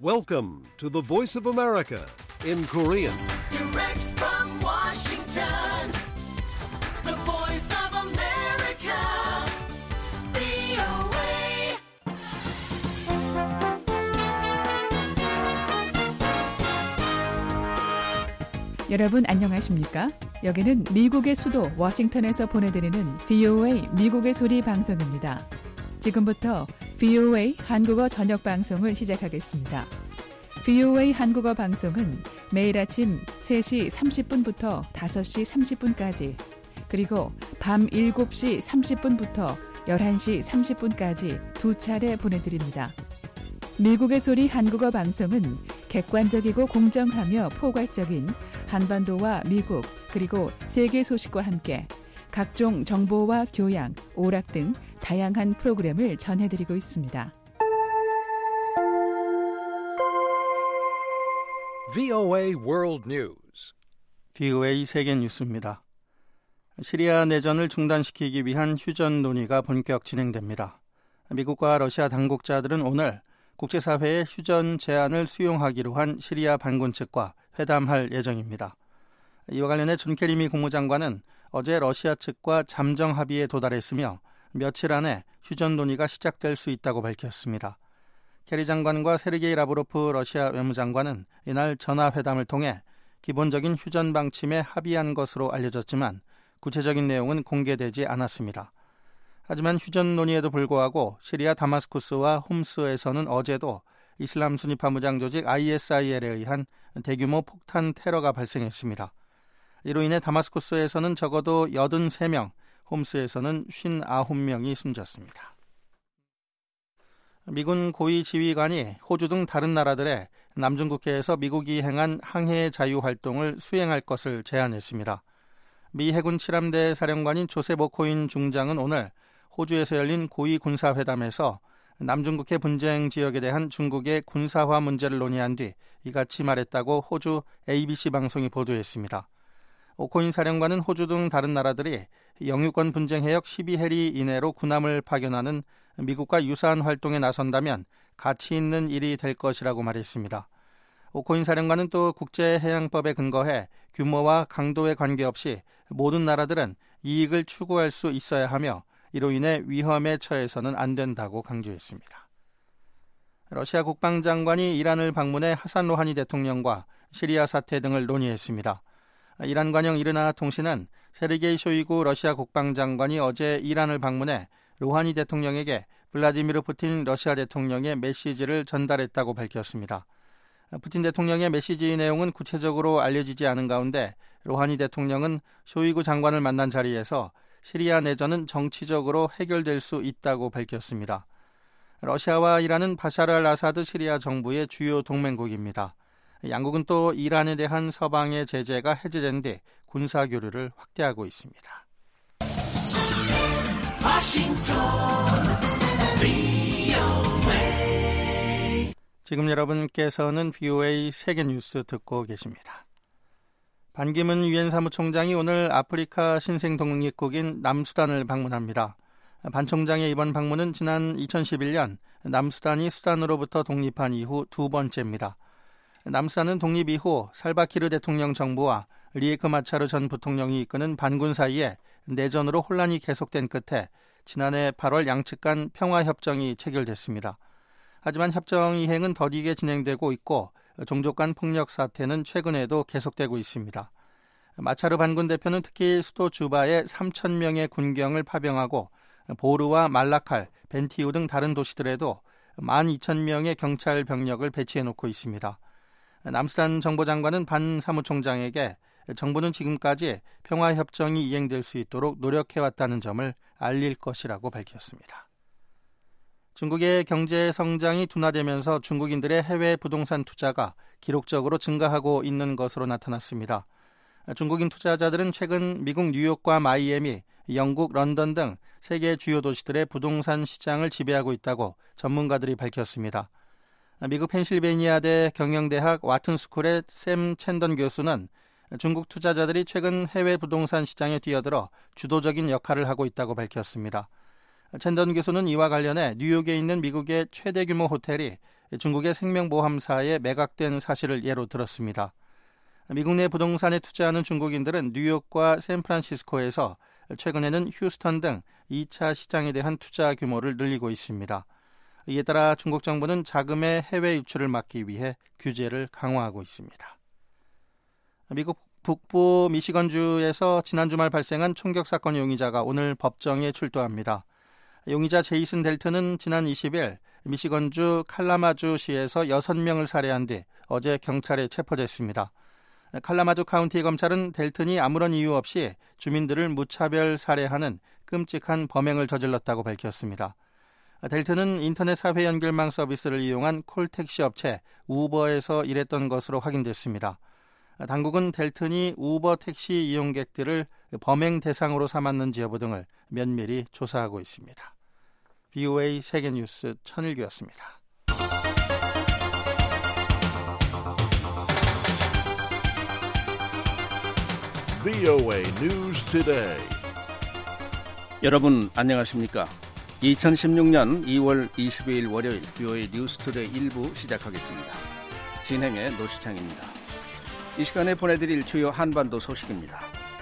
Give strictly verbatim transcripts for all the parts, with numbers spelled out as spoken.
Welcome to the Voice of America in Korean. Direct from Washington, the Voice of America, 브이오에이. 여러분 안녕하십니까? 여기는 미국의 수도 워싱턴에서 보내드리는 브이오에이 미국의 소리 방송입니다. 지금부터 브이오에이 한국어 저녁 방송을 시작하겠습니다. 브이오에이 한국어 방송은 매일 아침 세 시 삼십 분부터 다섯 시 삼십 분까지 그리고 밤 일곱 시 삼십 분부터 열한 시 삼십 분까지 두 차례 보내드립니다. 미국의 소리 한국어 방송은 객관적이고 공정하며 포괄적인 한반도와 미국 그리고 세계 소식과 함께 각종 정보와 교양, 오락 등 다양한 프로그램을 전해드리고 있습니다. 브이오에이 World News. 브이오에이 세계 뉴스입니다. 시리아 내전을 중단시키기 위한 휴전 논의가 본격 진행됩니다. 미국과 러시아 당국자들은 오늘 국제사회의 휴전 제안을 수용하기로 한 시리아 반군 측과 회담할 예정입니다. 이와 관련해 존 케리 미 국무장관은 어제 러시아 측과 잠정 합의에 도달했으며 며칠 안에 휴전 논의가 시작될 수 있다고 밝혔습니다. 케리 장관과 세르게이 라브로프 러시아 외무장관은 이날 전화회담을 통해 기본적인 휴전 방침에 합의한 것으로 알려졌지만 구체적인 내용은 공개되지 않았습니다. 하지만 휴전 논의에도 불구하고 시리아 다마스쿠스와 홈스에서는 어제도 이슬람 순위파 무장 조직 아이에스아이엘에 의한 대규모 폭탄 테러가 발생했습니다. 이로 인해 다마스쿠스에서는 적어도 팔십삼 명, 홈스에서는 오십구 명이 숨졌습니다. 미군 고위 지휘관이 호주 등 다른 나라들의 남중국해에서 미국이 행한 항해 자유 활동을 수행할 것을 제안했습니다. 미 해군 칠함대 사령관인 조셉 오코인 중장은 오늘 호주에서 열린 고위 군사회담에서 남중국해 분쟁 지역에 대한 중국의 군사화 문제를 논의한 뒤 이같이 말했다고 호주 에이비씨 방송이 보도했습니다. 오코인 사령관은 호주 등 다른 나라들이 영유권 분쟁 해역 십이 해리 이내로 군함을 파견하는 미국과 유사한 활동에 나선다면 가치 있는 일이 될 것이라고 말했습니다. 오코인 사령관은 또 국제해양법에 근거해 규모와 강도에 관계없이 모든 나라들은 이익을 추구할 수 있어야 하며 이로 인해 위험에 처해서는 안 된다고 강조했습니다. 러시아 국방장관이 이란을 방문해 하산 로하니 대통령과 시리아 사태 등을 논의했습니다. 이란 관영 이르나 통신은 세르게이 쇼이구 러시아 국방장관이 어제 이란을 방문해 로하니 대통령에게 블라디미르 푸틴 러시아 대통령의 메시지를 전달했다고 밝혔습니다. 푸틴 대통령의 메시지 내용은 구체적으로 알려지지 않은 가운데 로하니 대통령은 쇼이구 장관을 만난 자리에서 시리아 내전은 정치적으로 해결될 수 있다고 밝혔습니다. 러시아와 이란은 바샤르 알 아사드 시리아 정부의 주요 동맹국입니다. 양국은 또 이란에 대한 서방의 제재가 해제된 뒤 군사 교류를 확대하고 있습니다. 워싱턴, 브이오에이. 지금 여러분께서는 브이오에이 세계 뉴스 듣고 계십니다. 반기문 유엔 사무총장이 오늘 아프리카 신생 독립국인 남수단을 방문합니다. 반 총장의 이번 방문은 지난 이천십일 년 남수단이 수단으로부터 독립한 이후 두 번째입니다. 남수단은 독립 이후 살바키르 대통령 정부와 리에크 마차르 전 부통령이 이끄는 반군 사이에 내전으로 혼란이 계속된 끝에 지난해 팔월 양측 간 평화협정이 체결됐습니다. 하지만 협정 이행은 더디게 진행되고 있고 종족 간 폭력 사태는 최근에도 계속되고 있습니다. 마차르 반군 대표는 특히 수도 주바에 삼천 명의 군경을 파병하고 보르와 말라칼, 벤티우 등 다른 도시들에도 만 이천 명의 경찰 병력을 배치해놓고 있습니다. 남수단 정보장관은 반 사무총장에게 정부는 지금까지 평화협정이 이행될 수 있도록 노력해왔다는 점을 알릴 것이라고 밝혔습니다. 중국의 경제 성장이 둔화되면서 중국인들의 해외 부동산 투자가 기록적으로 증가하고 있는 것으로 나타났습니다. 중국인 투자자들은 최근 미국 뉴욕과 마이애미, 영국 런던 등 세계 주요 도시들의 부동산 시장을 지배하고 있다고 전문가들이 밝혔습니다. 미국 펜실베이니아대 경영대학 와튼스쿨의 샘 챈던 교수는 중국 투자자들이 최근 해외 부동산 시장에 뛰어들어 주도적인 역할을 하고 있다고 밝혔습니다. 챈던 교수는 이와 관련해 뉴욕에 있는 미국의 최대 규모 호텔이 중국의 생명보험사에 매각된 사실을 예로 들었습니다. 미국 내 부동산에 투자하는 중국인들은 뉴욕과 샌프란시스코에서 최근에는 휴스턴 등 이 차 시장에 대한 투자 규모를 늘리고 있습니다. 이에 따라 중국 정부는 자금의 해외 유출을 막기 위해 규제를 강화하고 있습니다. 미국 북부 미시건주에서 지난 주말 발생한 총격 사건 용의자가 오늘 법정에 출두합니다. 용의자 제이슨 델튼은 지난 이십 일 미시건주 칼라마주시에서 여섯 명을 살해한 뒤 어제 경찰에 체포됐습니다. 칼라마주 카운티 검찰은 델튼이 아무런 이유 없이 주민들을 무차별 살해하는 끔찍한 범행을 저질렀다고 밝혔습니다. 델튼은 인터넷 사회 연결망 서비스를 이용한 콜택시 업체 우버에서 일했던 것으로 확인됐습니다. 당국은 델튼이 우버 택시 이용객들을 범행 대상으로 삼았는지 여부 등을 면밀히 조사하고 있습니다. 비오에이 세계뉴스 천일규였습니다. 비오에이 News Today. 여러분 안녕하십니까? 이천십육 년 이월 이십이일 월요일 비오에이 뉴스투데이 일 부 시작하겠습니다. 진행의 노시창입니다. 이 시간에 보내드릴 주요 한반도 소식입니다.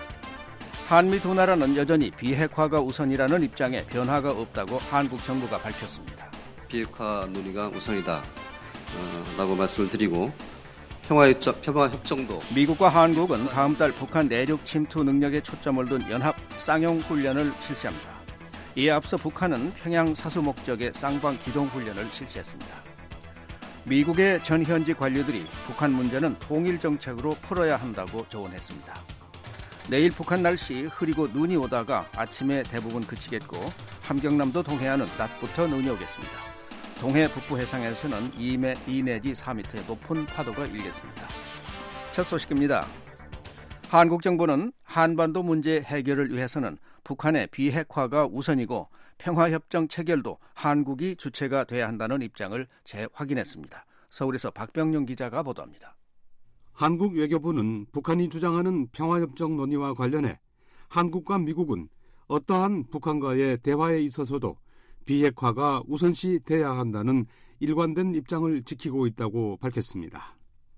한미 두 나라는 여전히 비핵화가 우선이라는 입장에 변화가 없다고 한국 정부가 밝혔습니다. 비핵화 논의가 우선이다 어, 라고 말씀을 드리고 평화협정, 평화협정도 미국과 한국은 다음 달 북한 내륙 침투 능력에 초점을 둔 연합 쌍용 훈련을 실시합니다. 이에 앞서 북한은 평양 사수 목적의 쌍방 기동 훈련을 실시했습니다. 미국의 전 현지 관료들이 북한 문제는 통일 정책으로 풀어야 한다고 조언했습니다. 내일 북한 날씨 흐리고 눈이 오다가 아침에 대부분 그치겠고 함경남도 동해안은 낮부터 눈이 오겠습니다. 동해 북부 해상에서는 이 내지 사 미터의 높은 파도가 일겠습니다. 첫 소식입니다. 한국 정부는 한반도 문제 해결을 위해서는 북한의 비핵화가 우선이고 평화협정 체결도 한국이 주체가 돼야 한다는 입장을 재확인했습니다. 서울에서 박병용 기자가 보도합니다. 한국 외교부는 북한이 주장하는 평화협정 논의와 관련해 한국과 미국은 어떠한 북한과의 대화에 있어서도 비핵화가 우선시 돼야 한다는 일관된 입장을 지키고 있다고 밝혔습니다.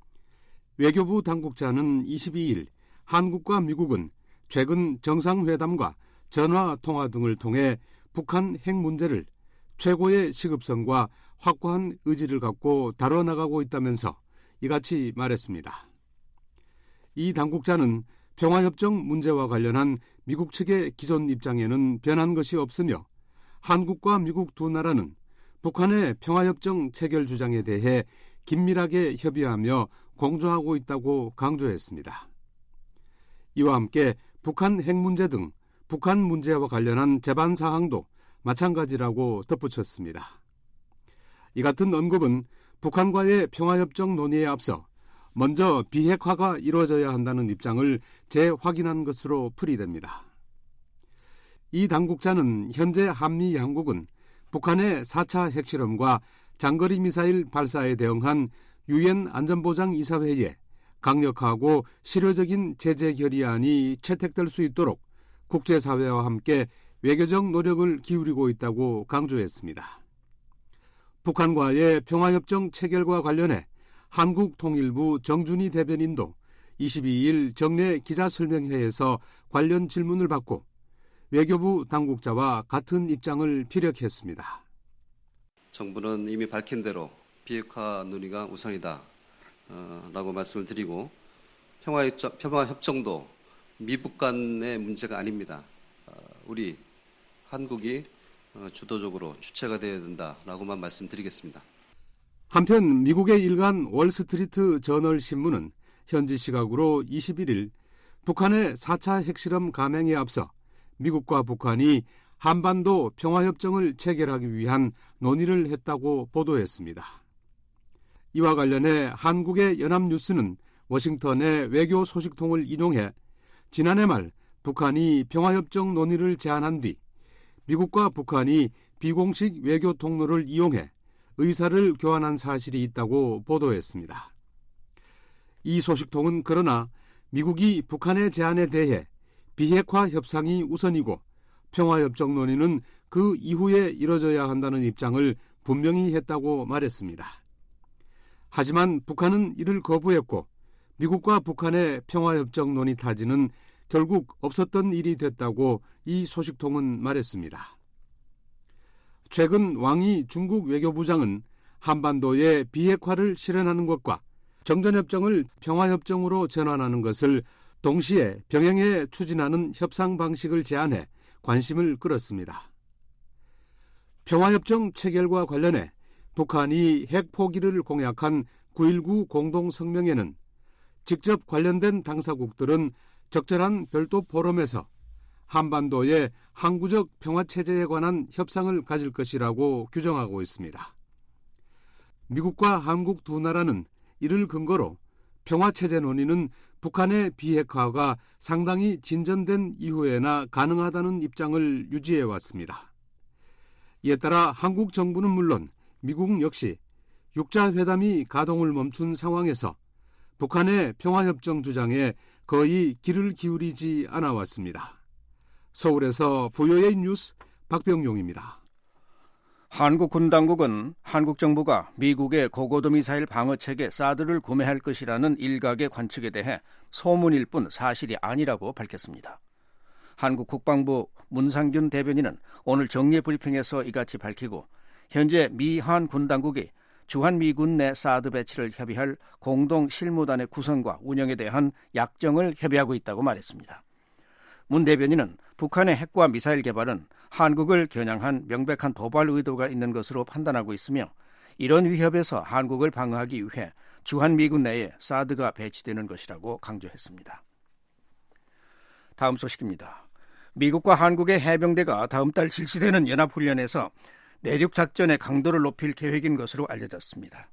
외교부 당국자는 이십이일 한국과 미국은 최근 정상회담과 전화통화 등을 통해 북한 핵 문제를 최고의 시급성과 확고한 의지를 갖고 다뤄나가고 있다면서 이같이 말했습니다. 이 당국자는 평화협정 문제와 관련한 미국 측의 기존 입장에는 변한 것이 없으며 한국과 미국 두 나라는 북한의 평화협정 체결 주장에 대해 긴밀하게 협의하며 공조하고 있다고 강조했습니다. 이와 함께 북한 핵 문제 등 북한 문제와 관련한 제반 사항도 마찬가지라고 덧붙였습니다. 이 같은 언급은 북한과의 평화협정 논의에 앞서 먼저 비핵화가 이루어져야 한다는 입장을 재확인한 것으로 풀이됩니다. 이 당국자는 현재 한미 양국은 북한의 사 차 핵실험과 장거리 미사일 발사에 대응한 유엔 안전보장이사회에 강력하고 실효적인 제재 결의안이 채택될 수 있도록 국제사회와 함께 외교적 노력을 기울이고 있다고 강조했습니다. 북한과의 평화협정 체결과 관련해 한국통일부 정준희 대변인도 이십이일 정례 기자설명회에서 관련 질문을 받고 외교부 당국자와 같은 입장을 피력했습니다. 정부는 이미 밝힌 대로 비핵화 논의가 우선이다 어, 라고 말씀을 드리고 평화협정, 평화협정도 미북 간의 문제가 아닙니다. 어, 우리 한국이 어, 주도적으로 주체가 되어야 된다라고만 말씀드리겠습니다. 한편 미국의 일간 월스트리트 저널 신문은 현지 시각으로 이십일일 북한의 사 차 핵실험 감행에 앞서 미국과 북한이 한반도 평화협정을 체결하기 위한 논의를 했다고 보도했습니다. 이와 관련해 한국의 연합뉴스는 워싱턴의 외교 소식통을 인용해 지난해 말 북한이 평화협정 논의를 제안한 뒤 미국과 북한이 비공식 외교 통로를 이용해 의사를 교환한 사실이 있다고 보도했습니다. 이 소식통은 그러나 미국이 북한의 제안에 대해 비핵화 협상이 우선이고 평화협정 논의는 그 이후에 이뤄져야 한다는 입장을 분명히 했다고 말했습니다. 하지만 북한은 이를 거부했고 미국과 북한의 평화협정론이 타지는 결국 없었던 일이 됐다고 이 소식통은 말했습니다. 최근 왕이 중국 외교부장은 한반도의 비핵화를 실현하는 것과 정전협정을 평화협정으로 전환하는 것을 동시에 병행해 추진하는 협상 방식을 제안해 관심을 끌었습니다. 평화협정 체결과 관련해 북한이 핵 포기를 공약한 구일구 공동성명에는 직접 관련된 당사국들은 적절한 별도 포럼에서 한반도의 항구적 평화체제에 관한 협상을 가질 것이라고 규정하고 있습니다. 미국과 한국 두 나라는 이를 근거로 평화체제 논의는 북한의 비핵화가 상당히 진전된 이후에나 가능하다는 입장을 유지해왔습니다. 이에 따라 한국 정부는 물론 미국 역시 육자회담이 가동을 멈춘 상황에서 북한의 평화협정 주장에 거의 귀를 기울이지 않아왔습니다. 서울에서 브이오에이 뉴스 박병용입니다. 한국 군 당국은 한국 정부가 미국의 고고도 미사일 방어체계 사드를 구매할 것이라는 일각의 관측에 대해 소문일 뿐 사실이 아니라고 밝혔습니다. 한국 국방부 문상균 대변인은 오늘 정례 브리핑에서 이같이 밝히고 현재 미한 군 당국이 주한미군 내 사드 배치를 협의할 공동 실무단의 구성과 운영에 대한 약정을 협의하고 있다고 말했습니다. 문 대변인은 북한의 핵과 미사일 개발은 한국을 겨냥한 명백한 도발 의도가 있는 것으로 판단하고 있으며 이런 위협에서 한국을 방어하기 위해 주한미군 내에 사드가 배치되는 것이라고 강조했습니다. 다음 소식입니다. 미국과 한국의 해병대가 다음 달 실시되는 연합훈련에서 내륙작전의 강도를 높일 계획인 것으로 알려졌습니다.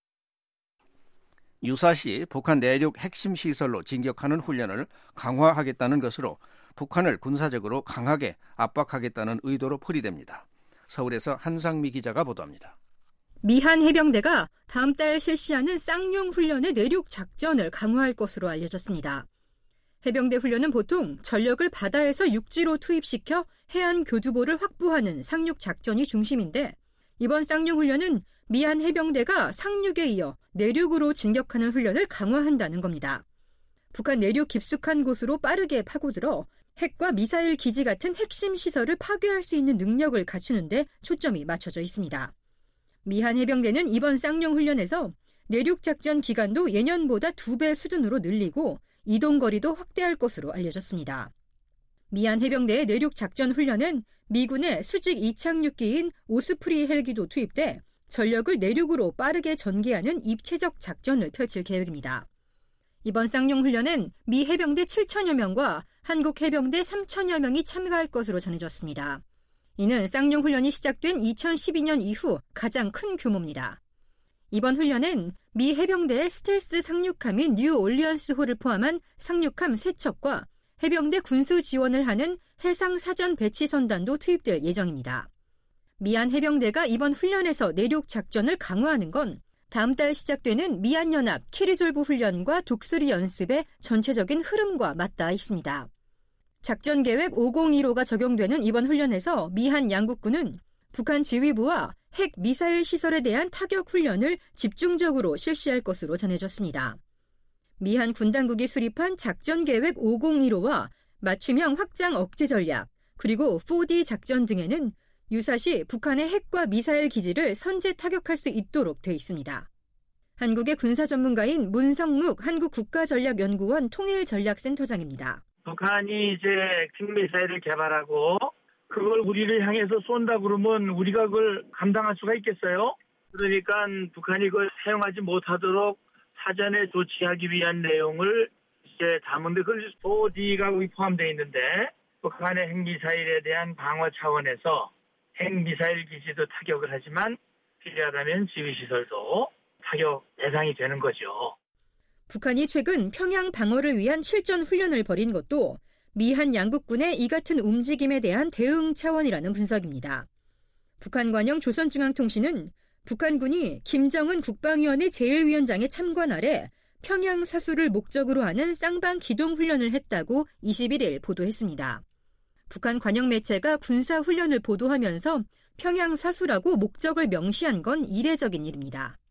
유사시 북한 내륙 핵심 시설로 진격하는 훈련을 강화하겠다는 것으로 북한을 군사적으로 강하게 압박하겠다는 의도로 풀이됩니다. 서울에서 한상미 기자가 보도합니다. 미한 해병대가 다음 달 실시하는 쌍용 훈련의 내륙 작전을 강화할 것으로 알려졌습니다. 해병대 훈련은 보통 전력을 바다에서 육지로 투입시켜 해안 교두보를 확보하는 상륙 작전이 중심인데 이번 쌍용 훈련은 미한 해병대가 상륙에 이어 내륙으로 진격하는 훈련을 강화한다는 겁니다. 북한 내륙 깊숙한 곳으로 빠르게 파고들어 핵과 미사일 기지 같은 핵심 시설을 파괴할 수 있는 능력을 갖추는 데 초점이 맞춰져 있습니다. 미한 해병대는 이번 쌍용 훈련에서 내륙 작전 기간도 예년보다 두 배 수준으로 늘리고 이동거리도 확대할 것으로 알려졌습니다. 미한 해병대의 내륙 작전 훈련은 미군의 수직 이착륙기인 오스프리 헬기도 투입돼 전력을 내륙으로 빠르게 전개하는 입체적 작전을 펼칠 계획입니다. 이번 쌍용 훈련은 미 해병대 칠천여 명과 한국 해병대 삼천여 명이 참가할 것으로 전해졌습니다. 이는 쌍용 훈련이 시작된 이천십이 년 이후 가장 큰 규모입니다. 이번 훈련은 미 해병대의 스텔스 상륙함인 뉴 올리언스호를 포함한 상륙함 세 척과 해병대 군수 지원을 하는 해상 사전 배치 선단도 투입될 예정입니다. 미한 해병대가 이번 훈련에서 내륙 작전을 강화하는 건 다음 달 시작되는 미한연합 키리졸브 훈련과 독수리 연습의 전체적인 흐름과 맞닿아 있습니다. 작전계획 오공일오가 적용되는 이번 훈련에서 미한 양국군은 북한 지휘부와 핵 미사일 시설에 대한 타격 훈련을 집중적으로 실시할 것으로 전해졌습니다. 미한 군당국이 수립한 작전계획 오공일오와 맞춤형 확장 억제 전략, 그리고 포디 작전 등에는 유사시 북한의 핵과 미사일 기지를 선제 타격할 수 있도록 돼 있습니다. 한국의 군사 전문가인 문성묵 한국국가전략연구원 통일전략센터장입니다. 북한이 이제 핵미사일을 개발하고 그걸 우리를 향해서 쏜다 그러면 우리가 그걸 감당할 수가 있겠어요? 그러니까 북한이 그걸 사용하지 못하도록 사전에 조치하기 위한 내용을 이제 담은데 그걸 포디가 포함되어 있는데 북한의 핵미사일에 대한 방어 차원에서 핵미사일 기지도 타격을 하지만 필요하다면 지휘시설도 타격 대상이 되는 거죠. 북한이 최근 평양 방어를 위한 실전 훈련을 벌인 것도 미한 양국군의 이 같은 움직임에 대한 대응 차원이라는 분석입니다. 북한 관영 조선중앙통신은 북한군이 김정은 국방위원회 제일 위원장의 참관 아래 평양 사수를 목적으로 하는 쌍방 기동 훈련을 했다고 이십일 일 보도했습니다. 북한 관영 매체가 군사 훈련을 보도하면서 평양 사수라고 목적을 명시한 건 이례적인 일입니다.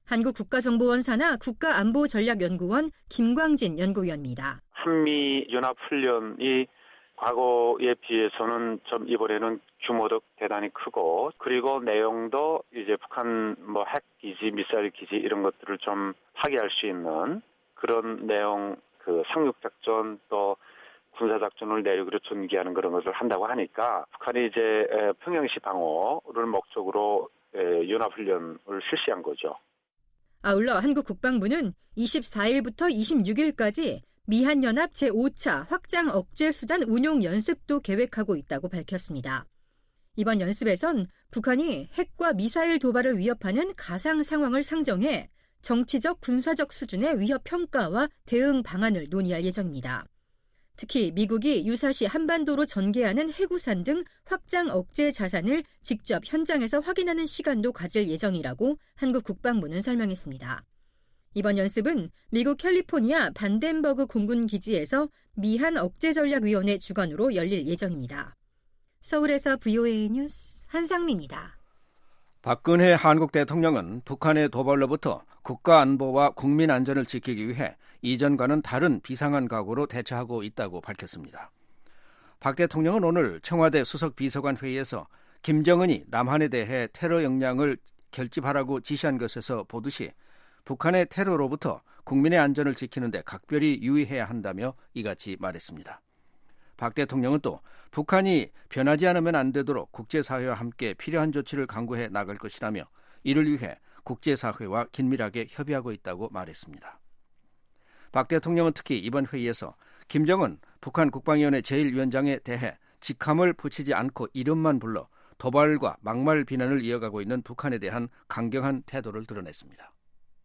한국국가정보원 산하 국가안보전략연구원 김광진 연구위원입니다. 한미연합훈련이 과거에 비해서는 좀 이번에는 규모도 대단히 크고, 그리고 내용도 이제 북한 뭐 핵기지, 미사일 기지 이런 것들을 좀 파괴할 수 있는 그런 내용, 그 상륙작전 또 군사작전을 내륙으로 전개하는 그런 것을 한다고 하니까 북한이 이제 평양시 방어를 목적으로 연합훈련을 실시한 거죠. 아울러 한국 국방부는 이십사일부터 이십육일까지 미한연합 제오 차 확장 억제 수단 운용 연습도 계획하고 있다고 밝혔습니다. 이번 연습에선 북한이 핵과 미사일 도발을 위협하는 가상 상황을 상정해 정치적, 군사적 수준의 위협 평가와 대응 방안을 논의할 예정입니다. 특히 미국이 유사시 한반도로 전개하는 해구산 등 확장 억제 자산을 직접 현장에서 확인하는 시간도 가질 예정이라고 한국 국방부는 설명했습니다. 이번 연습은 미국 캘리포니아 반덴버그 공군 기지에서 미한 억제전략위원회 주관으로 열릴 예정입니다. 서울에서 브이오에이 뉴스 한상미입니다. 박근혜 한국 대통령은 북한의 도발로부터 국가안보와 국민안전을 지키기 위해 이전과는 다른 비상한 각오로 대처하고 있다고 밝혔습니다. 박 대통령은 오늘 청와대 수석비서관 회의에서 김정은이 남한에 대해 테러 역량을 결집하라고 지시한 것에서 보듯이 북한의 테러로부터 국민의 안전을 지키는 데 각별히 유의해야 한다며 이같이 말했습니다. 박 대통령은 또 북한이 변하지 않으면 안 되도록 국제사회와 함께 필요한 조치를 강구해 나갈 것이라며 이를 위해 국제사회와 긴밀하게 협의하고 있다고 말했습니다. 박 대통령은 특히 이번 회의에서 김정은 북한 국방위원회 제일 위원장에 대해 직함을 붙이지 않고 이름만 불러 도발과 막말 비난을 이어가고 있는 북한에 대한 강경한 태도를 드러냈습니다.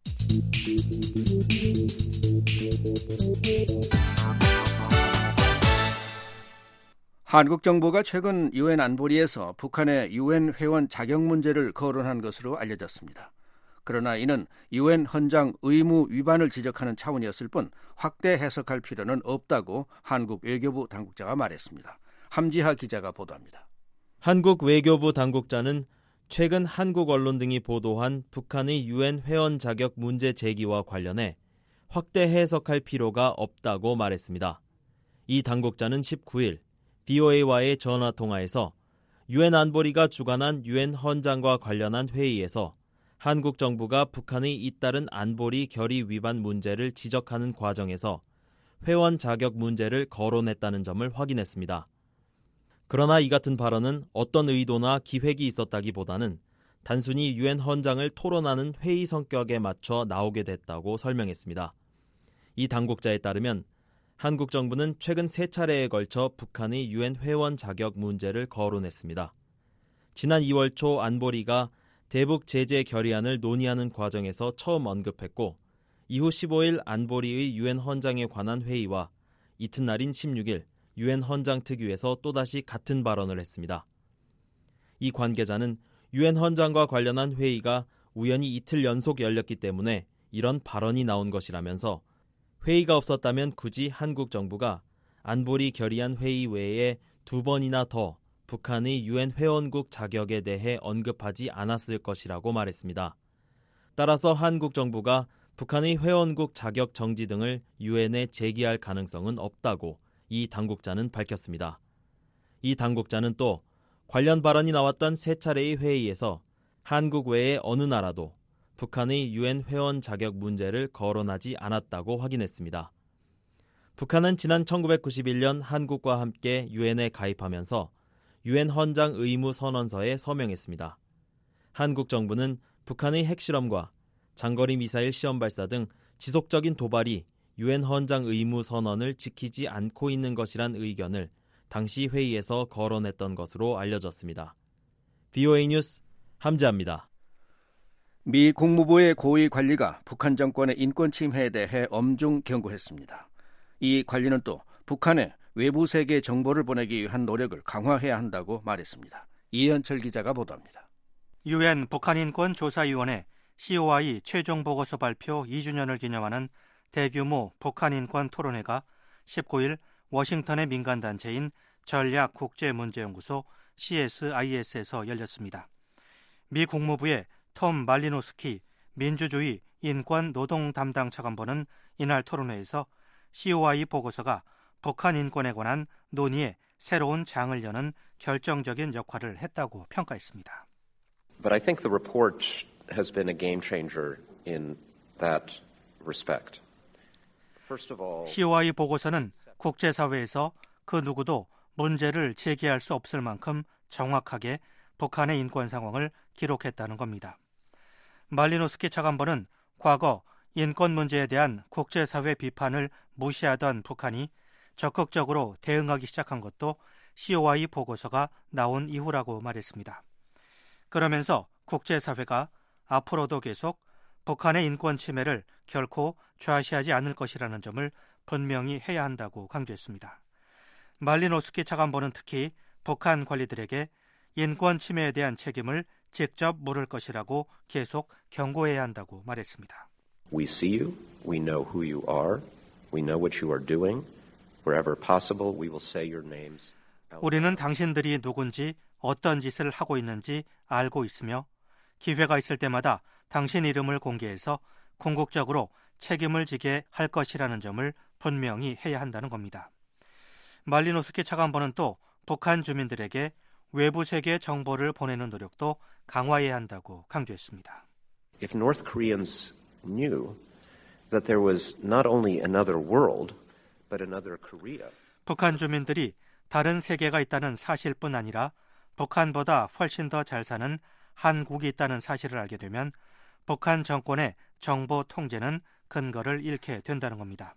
한국 정부가 최근 유엔 안보리에서 북한의 유엔 회원 자격 문제를 거론한 것으로 알려졌습니다. 그러나 이는 유엔 헌장 의무 위반을 지적하는 차원이었을 뿐 확대 해석할 필요는 없다고 한국 외교부 당국자가 말했습니다. 함지하 기자가 보도합니다. 한국 외교부 당국자는 최근 한국 언론 등이 보도한 북한의 유엔 회원 자격 문제 제기와 관련해 확대 해석할 필요가 없다고 말했습니다. 이 당국자는 십구일 브이오에이와의 전화 통화에서 유엔 안보리가 주관한 유엔 헌장과 관련한 회의에서 한국 정부가 북한의 잇따른 안보리 결의 위반 문제를 지적하는 과정에서 회원 자격 문제를 거론했다는 점을 확인했습니다. 그러나 이 같은 발언은 어떤 의도나 기획이 있었다기보다는 단순히 유엔 헌장을 토론하는 회의 성격에 맞춰 나오게 됐다고 설명했습니다. 이 당국자에 따르면 한국 정부는 최근 세 차례에 걸쳐 북한의 유엔 회원 자격 문제를 거론했습니다. 지난 이월 초 안보리가 대북 제재 결의안을 논의하는 과정에서 처음 언급했고, 이후 십오일 안보리의 유엔 헌장에 관한 회의와 이튿날인 십육일 유엔 헌장 특위에서 또다시 같은 발언을 했습니다. 이 관계자는 유엔 헌장과 관련한 회의가 우연히 이틀 연속 열렸기 때문에 이런 발언이 나온 것이라면서 회의가 없었다면 굳이 한국 정부가 안보리 결의안 회의 외에 두 번이나 더 북한의 유엔 회원국 자격에 대해 언급하지 않았을 것이라고 말했습니다. 따라서 한국 정부가 북한의 회원국 자격 정지 등을 유엔에 제기할 가능성은 없다고 이 당국자는 밝혔습니다. 이 당국자는 또 관련 발언이 나왔던 세 차례의 회의에서 한국 외의 어느 나라도 북한의 유엔 회원 자격 문제를 거론하지 않았다고 확인했습니다. 북한은 지난 천구백구십일년 한국과 함께 유엔에 가입하면서 유엔 헌장 의무 선언서에 서명했습니다. 한국 정부는 북한의 핵실험과 장거리 미사일 시험 발사 등 지속적인 도발이 유엔 헌장 의무 선언을 지키지 않고 있는 것이란 의견을 당시 회의에서 거론했던 것으로 알려졌습니다. 브이오에이 뉴스 함지아입니다. 미 국무부의 고위 관리가 북한 정권의 인권 침해에 대해 엄중 경고했습니다. 이 관리는 또 북한에 외부 세계 정보를 보내기 위한 노력을 강화해야 한다고 말했습니다. 이현철 기자가 보도합니다. 유엔 북한인권조사위원회 씨오아이 최종 보고서 발표 이 주년을 기념하는 대규모 북한인권 토론회가 십구일 워싱턴의 민간단체인 전략국제문제연구소 씨에스아이에스에서 열렸습니다. 미 국무부의 톰 말리노스키 민주주의, 인권, 노동 담당 차관보는 이날 토론회에서 씨오아이 보고서가 북한 인권에 관한 논의에 새로운 장을 여는 결정적인 역할을 했다고 평가했습니다. But I think the report has been a game changer in that respect. First of all, 씨오아이 보고서는 국제사회에서 그 누구도 문제를 제기할 수 없을 만큼 정확하게 북한의 인권 상황을 기록했다는 겁니다. 말리노스키 차관보는 과거 인권 문제에 대한 국제사회 비판을 무시하던 북한이 적극적으로 대응하기 시작한 것도 씨오아이 보고서가 나온 이후라고 말했습니다. 그러면서 국제사회가 앞으로도 계속 북한의 인권 침해를 결코 좌시하지 않을 것이라는 점을 분명히 해야 한다고 강조했습니다. 말리노스키 차관보는 특히 북한 관리들에게 인권 침해에 대한 책임을 직접 물을 것이라고 계속 경고해야 한다고 말했습니다. We see you, we know who you are, we know what you are doing. Wherever possible, we will say your names. 우리는 당신들이 누군지 어떤 짓을 하고 있는지 알고 있으며 기회가 있을 때마다 당신 이름을 공개해서 궁극적으로 책임을 지게 할 것이라는 점을 분명히 해야 한다는 겁니다. 말리노스키 차관보는 또 북한 주민들에게 외부 세계 정보를 보내는 노력도 강화해야 한다고 강조했습니다. If North Koreans knew that there was not only another world, but another Korea. 북한 주민들이 다른 세계가 있다는 사실뿐 아니라 북한보다 훨씬 더 잘 사는 한국이 있다는 사실을 알게 되면 북한 정권의 정보 통제는 근거를 잃게 된다는 겁니다.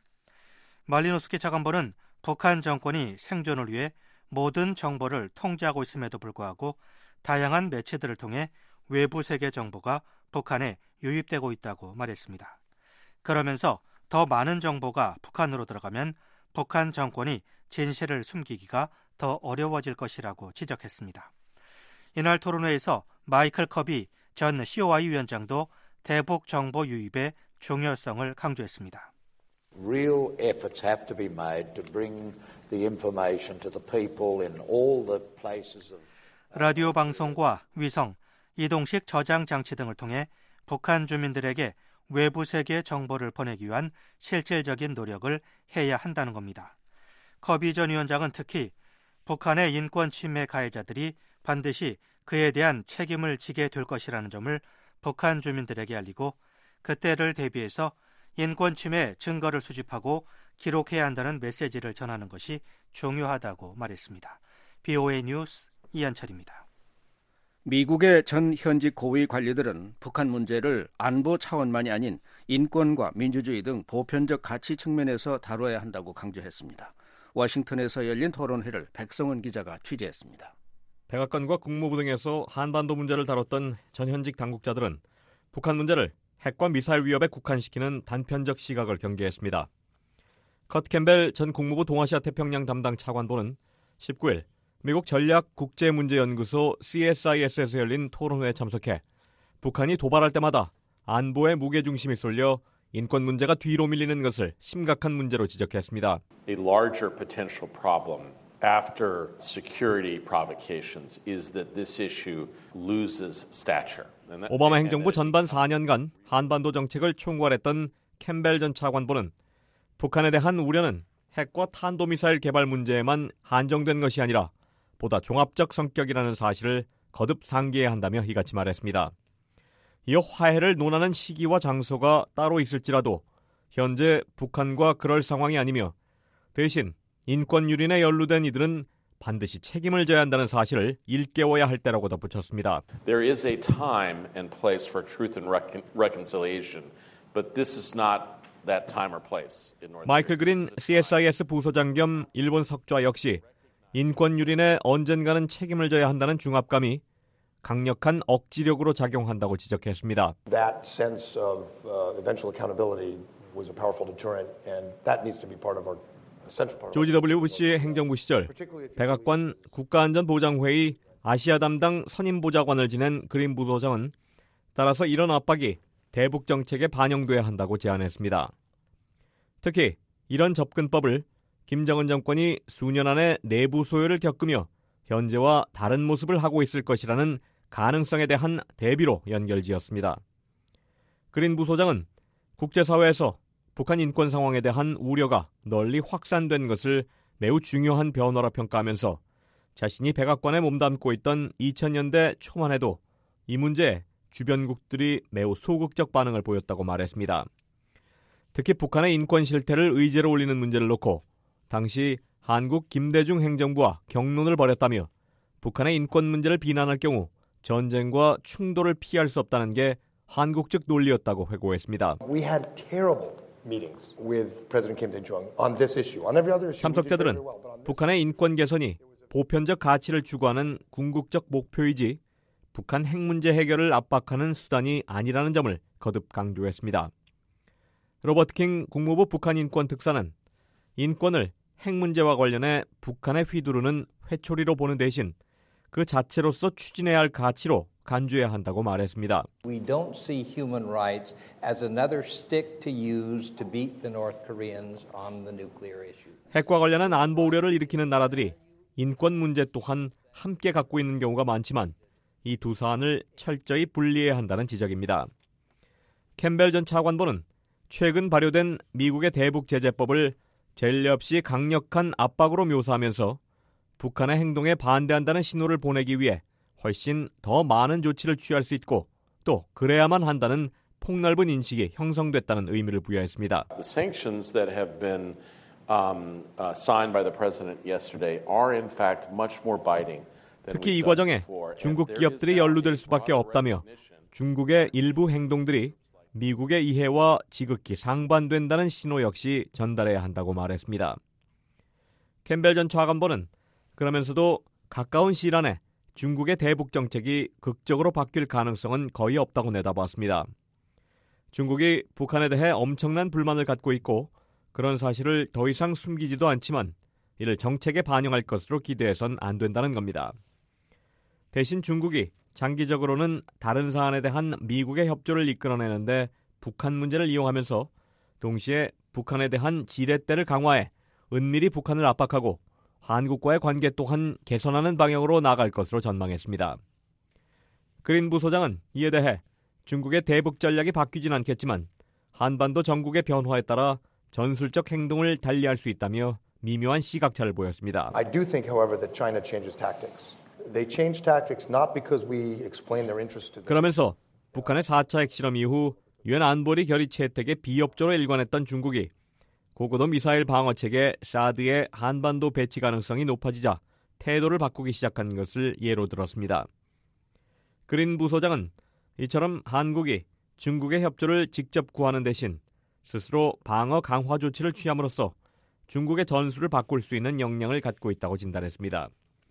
말리노스키 차관보는 북한 정권이 생존을 위해 모든 정보를 통제하고 있음에도 불구하고 다양한 매체들을 통해 외부 세계 정보가 북한에 유입되고 있다고 말했습니다. 그러면서 더 많은 정보가 북한으로 들어가면 북한 정권이 진실을 숨기기가 더 어려워질 것이라고 지적했습니다. 이날 토론회에서 마이클 커비 전 씨오아이 위원장도 대북 정보 유입의 중요성을 강조했습니다. Real efforts have to be made to bring the information to the people in all the places of 라디오 방송과 위성, 이동식 저장 장치 등을 통해 북한 주민들에게 외부 세계 정보를 보내기 위한 실질적인 노력을 해야 한다는 겁니다. 커비 전 위원장은 특히 북한의 인권 침해 가해자들이 반드시 그에 대한 책임을 지게 될 것이라는 점을 북한 주민들에게 알리고 그때를 대비해서 인권 침해 증거를 수집하고 기록해야 한다는 메시지를 전하는 것이 중요하다고 말했습니다. 비오에이 뉴스 이한철입니다. 미국의 전 현직 고위 관리들은 북한 문제를 안보 차원만이 아닌 인권과 민주주의 등 보편적 가치 측면에서 다뤄야 한다고 강조했습니다. 워싱턴에서 열린 토론회를 백성은 기자가 취재했습니다. 백악관과 국무부 등에서 한반도 문제를 다뤘던 전현직 당국자들은 북한 문제를 핵과 미사일 위협에 국한시키는 단편적 시각을 경계했습니다. 컷 캠벨 전 국무부 동아시아 태평양 담당 차관보는 십구일 미국 전략국제문제연구소 씨에스아이에스에서 열린 토론회에 참석해 북한이 도발할 때마다 안보의 무게중심이 쏠려 인권 문제가 뒤로 밀리는 것을 심각한 문제로 지적했습니다. A larger potential problem after security provocations is that this issue loses stature. 오바마 행정부 전반 사 년간 한반도 정책을 총괄했던 캠벨 전 차관보는 북한에 대한 우려는 핵과 탄도미사일 개발 문제에만 한정된 것이 아니라 보다 종합적 성격이라는 사실을 거듭 상기해야 한다며 이같이 말했습니다. 이어 화해를 논하는 시기와 장소가 따로 있을지라도 현재 북한과 그럴 상황이 아니며 대신 인권 유린에 연루된 이들은 반드시 책임을 져야 한다는 사실을 일깨워야 할 때라고 덧붙였습니다. There is a time and place for truth and reconciliation, but this is not that time or place. 마이클 그린 씨에스아이에스 부소장 겸 일본 석좌 역시 인권 유린에 언젠가는 책임을 져야 한다는 중압감이 강력한 억지력으로 작용한다고 지적했습니다. That sense of uh, eventual accountability was a powerful deterrent, and that needs to be part of our essential part. 조지 더블유 부시 행정부 시절 백악관 국가안전보장회의 아시아 담당 선임보좌관을 지낸 그린 부소장은 따라서 이런 압박이 대북 정책에 반영돼야 한다고 제안했습니다. 특히 이런 접근법을 김정은 정권이 수년 안에 내부 소요를 겪으며 현재와 다른 모습을 하고 있을 것이라는 가능성에 대한 대비로 연결지었습니다. 그린 부소장은 국제사회에서 북한 인권 상황에 대한 우려가 널리 확산된 것을 매우 중요한 변화라 평가하면서 자신이 백악관에 몸담고 있던 이천 년대 초만 해도 이 문제에 주변국들이 매우 소극적 반응을 보였다고 말했습니다. 특히 북한의 인권 실태를 의제로 올리는 문제를 놓고 당시 한국 김대중 행정부와 격론을 벌였다며 북한의 인권 문제를 비난할 경우 전쟁과 충돌을 피할 수 없다는 게 한국 측 논리였다고 회고했습니다. We had terrible meetings with President Kim Dae-jung on this issue. On every other issue. 참석자들은 북한의 인권 개선이 보편적 가치를 추구하는 궁극적 목표이지 북한 핵 문제 해결을 압박하는 수단이 아니라는 점을 거듭 강조했습니다. 로버트 킹 국무부 북한 인권 특사는 인권을 핵 문제와 관련해 북한에 휘두르는 회초리로 보는 대신 그 자체로서 추진해야 할 가치로 간주해야 한다고 말했습니다. We don't see human rights as another stick to use to beat the North Koreans on the nuclear issue. 핵과 관련한 안보 우려를 일으키는 나라들이 인권 문제 또한 함께 갖고 있는 경우가 많지만 이 두 사안을 철저히 분리해야 한다는 지적입니다. 캠벨 전 차관보는 최근 발효된 미국의 대북 제재법을 전례 없이 강력한 압박으로 묘사하면서 북한의 행동에 반대한다는 신호를 보내기 위해 훨씬 더 많은 조치를 취할 수 있고 또 그래야만 한다는 폭넓은 인식이 형성됐다는 의미를 부여했습니다. The sanctions that have been um, uh, signed by the president yesterday are in fact much more biting. 특히 이 과정에 중국 기업들이 연루될 수밖에 없다며 중국의 일부 행동들이 미국의 이해와 지극히 상반된다는 신호 역시 전달해야 한다고 말했습니다. 캠벨 전 차관보는 그러면서도 가까운 시일 안에 중국의 대북 정책이 극적으로 바뀔 가능성은 거의 없다고 내다봤습니다. 중국이 북한에 대해 엄청난 불만을 갖고 있고 그런 사실을 더 이상 숨기지도 않지만 이를 정책에 반영할 것으로 기대해선 안 된다는 겁니다. 대신 중국이 장기적으로는 다른 사안에 대한 미국의 협조를 이끌어내는데 북한 문제를 이용하면서 동시에 북한에 대한 지렛대를 강화해 은밀히 북한을 압박하고 한국과의 관계 또한 개선하는 방향으로 나아갈 것으로 전망했습니다. 그린 부소장은 이에 대해 중국의 대북 전략이 바뀌진 않겠지만 한반도 전국의 변화에 따라 전술적 행동을 달리할 수 있다며 미묘한 시각차를 보였습니다. I do think, however, that China changes tactics. They change tactics not because we explain their interest to them. 그러면서 북한의 사 차 핵실험 이후 유엔 안보리 결의체 혜택에 비협조로 일관했던 중국이 고고도 미사일 방어체계 사드의 한반도 배치 가능성이 높아지자 태도를 바꾸기 시작한 것을 예로 들었습니다. 그린 부소장은 이처럼 한국이 중국의 협조를 직접 구하는 대신 스스로 방어 강화 조치를 취함으로써 중국의 전술을 바꿀 수 있는 역량을 갖고 있다고 진단했습니다.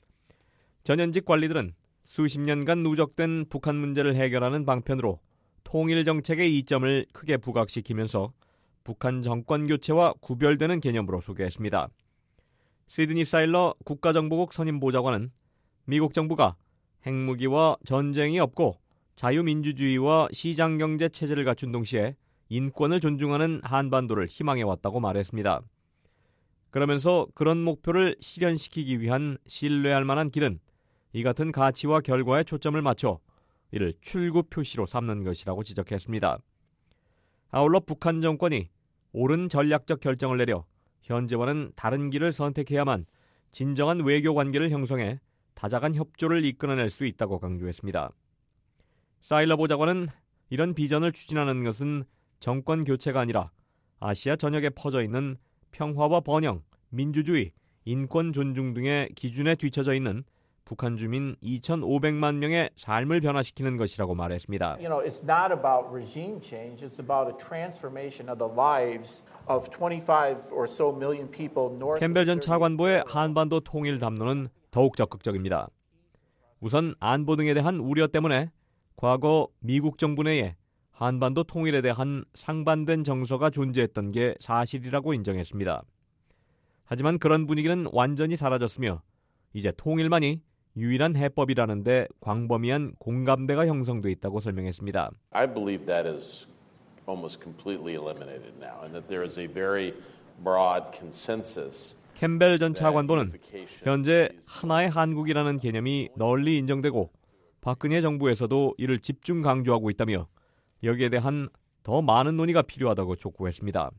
전현직 관리들은 수십 년간 누적된 북한 문제를 해결하는 방편으로 통일 정책의 이점을 크게 부각시키면서 북한 정권 교체와 구별되는 개념으로 소개했습니다. 시드니 사일러 국가정보국 선임보좌관은 미국 정부가 핵무기와 전쟁이 없고 자유민주주의와 시장경제 체제를 갖춘 동시에 인권을 존중하는 한반도를 희망해왔다고 말했습니다. 그러면서 그런 목표를 실현시키기 위한 신뢰할 만한 길은 이 같은 가치와 결과에 초점을 맞춰 이를 출구 표시로 삼는 것이라고 지적했습니다. 아울러 북한 정권이 옳은 전략적 결정을 내려 현재와는 다른 길을 선택해야만 진정한 외교 관계를 형성해 다자간 협조를 이끌어낼 수 있다고 강조했습니다. 사일러 보좌관은 이런 비전을 추진하는 것은 정권 교체가 아니라 아시아 전역에 퍼져 있는 평화와 번영, 민주주의, 인권 존중 등의 기준에 뒤처져 있는 북한 주민 이천오백만 명의 삶을 변화시키는 것이라고 말했습니다. You know, it's not about regime change. It's about a transformation of the lives of twenty-five or so million people north. 캠벨 전 차관보의 한반도 통일 담론은 더욱 적극적입니다. 우선 안보 등에 대한 우려 때문에 과거 미국 정부 내에 한반도 통일에 대한 상반된 정서가 존재했던 게 사실이라고 인정했습니다. 하지만 그런 분위기는 완전히 사라졌으며 이제 통일만이 유일한 해법이라는데 광범위한 공감대가 형성돼 있다고 설명했습니다. I believe that is almost completely eliminated now, and that there is a very broad consensus. 캠벨 전 차관보는 현재 하나의 한국이라는 개념이 널리 인정되고 박근혜 정부에서도 이를 집중 강조하고 있다며 여기에 대한 더 많은 논의가 필요하다고 촉구했습니다.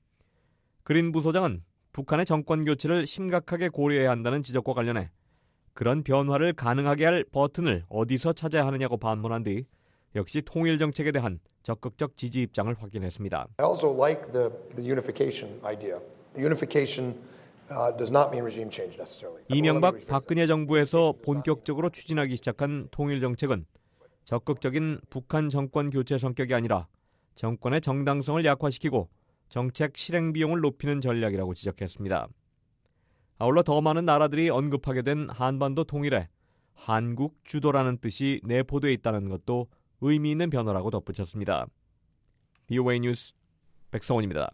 그린 부소장은 북한의 정권 교체를 심각하게 고려해야 한다는 지적과 관련해 그런 변화를 가능하게 할 버튼을 어디서 찾아야 하느냐고 반문한 뒤 역시 통일 정책에 대한 적극적 지지 입장을 확인했습니다. I also like the, the unification idea. Unification uh, does not mean regime change necessarily. 이명박 박근혜 정부에서 본격적으로 추진하기 시작한 통일 정책은 적극적인 북한 정권 교체 성격이 아니라 정권의 정당성을 약화시키고 정책 실행 비용을 높이는 전략이라고 지적했습니다. 아울러 더 많은 나라들이 언급하게 된 한반도 통일에 한국 주도라는 뜻이 내포되어 있다는 것도 의미 있는 변화라고 덧붙였습니다. 비오에이 뉴스 백성원입니다.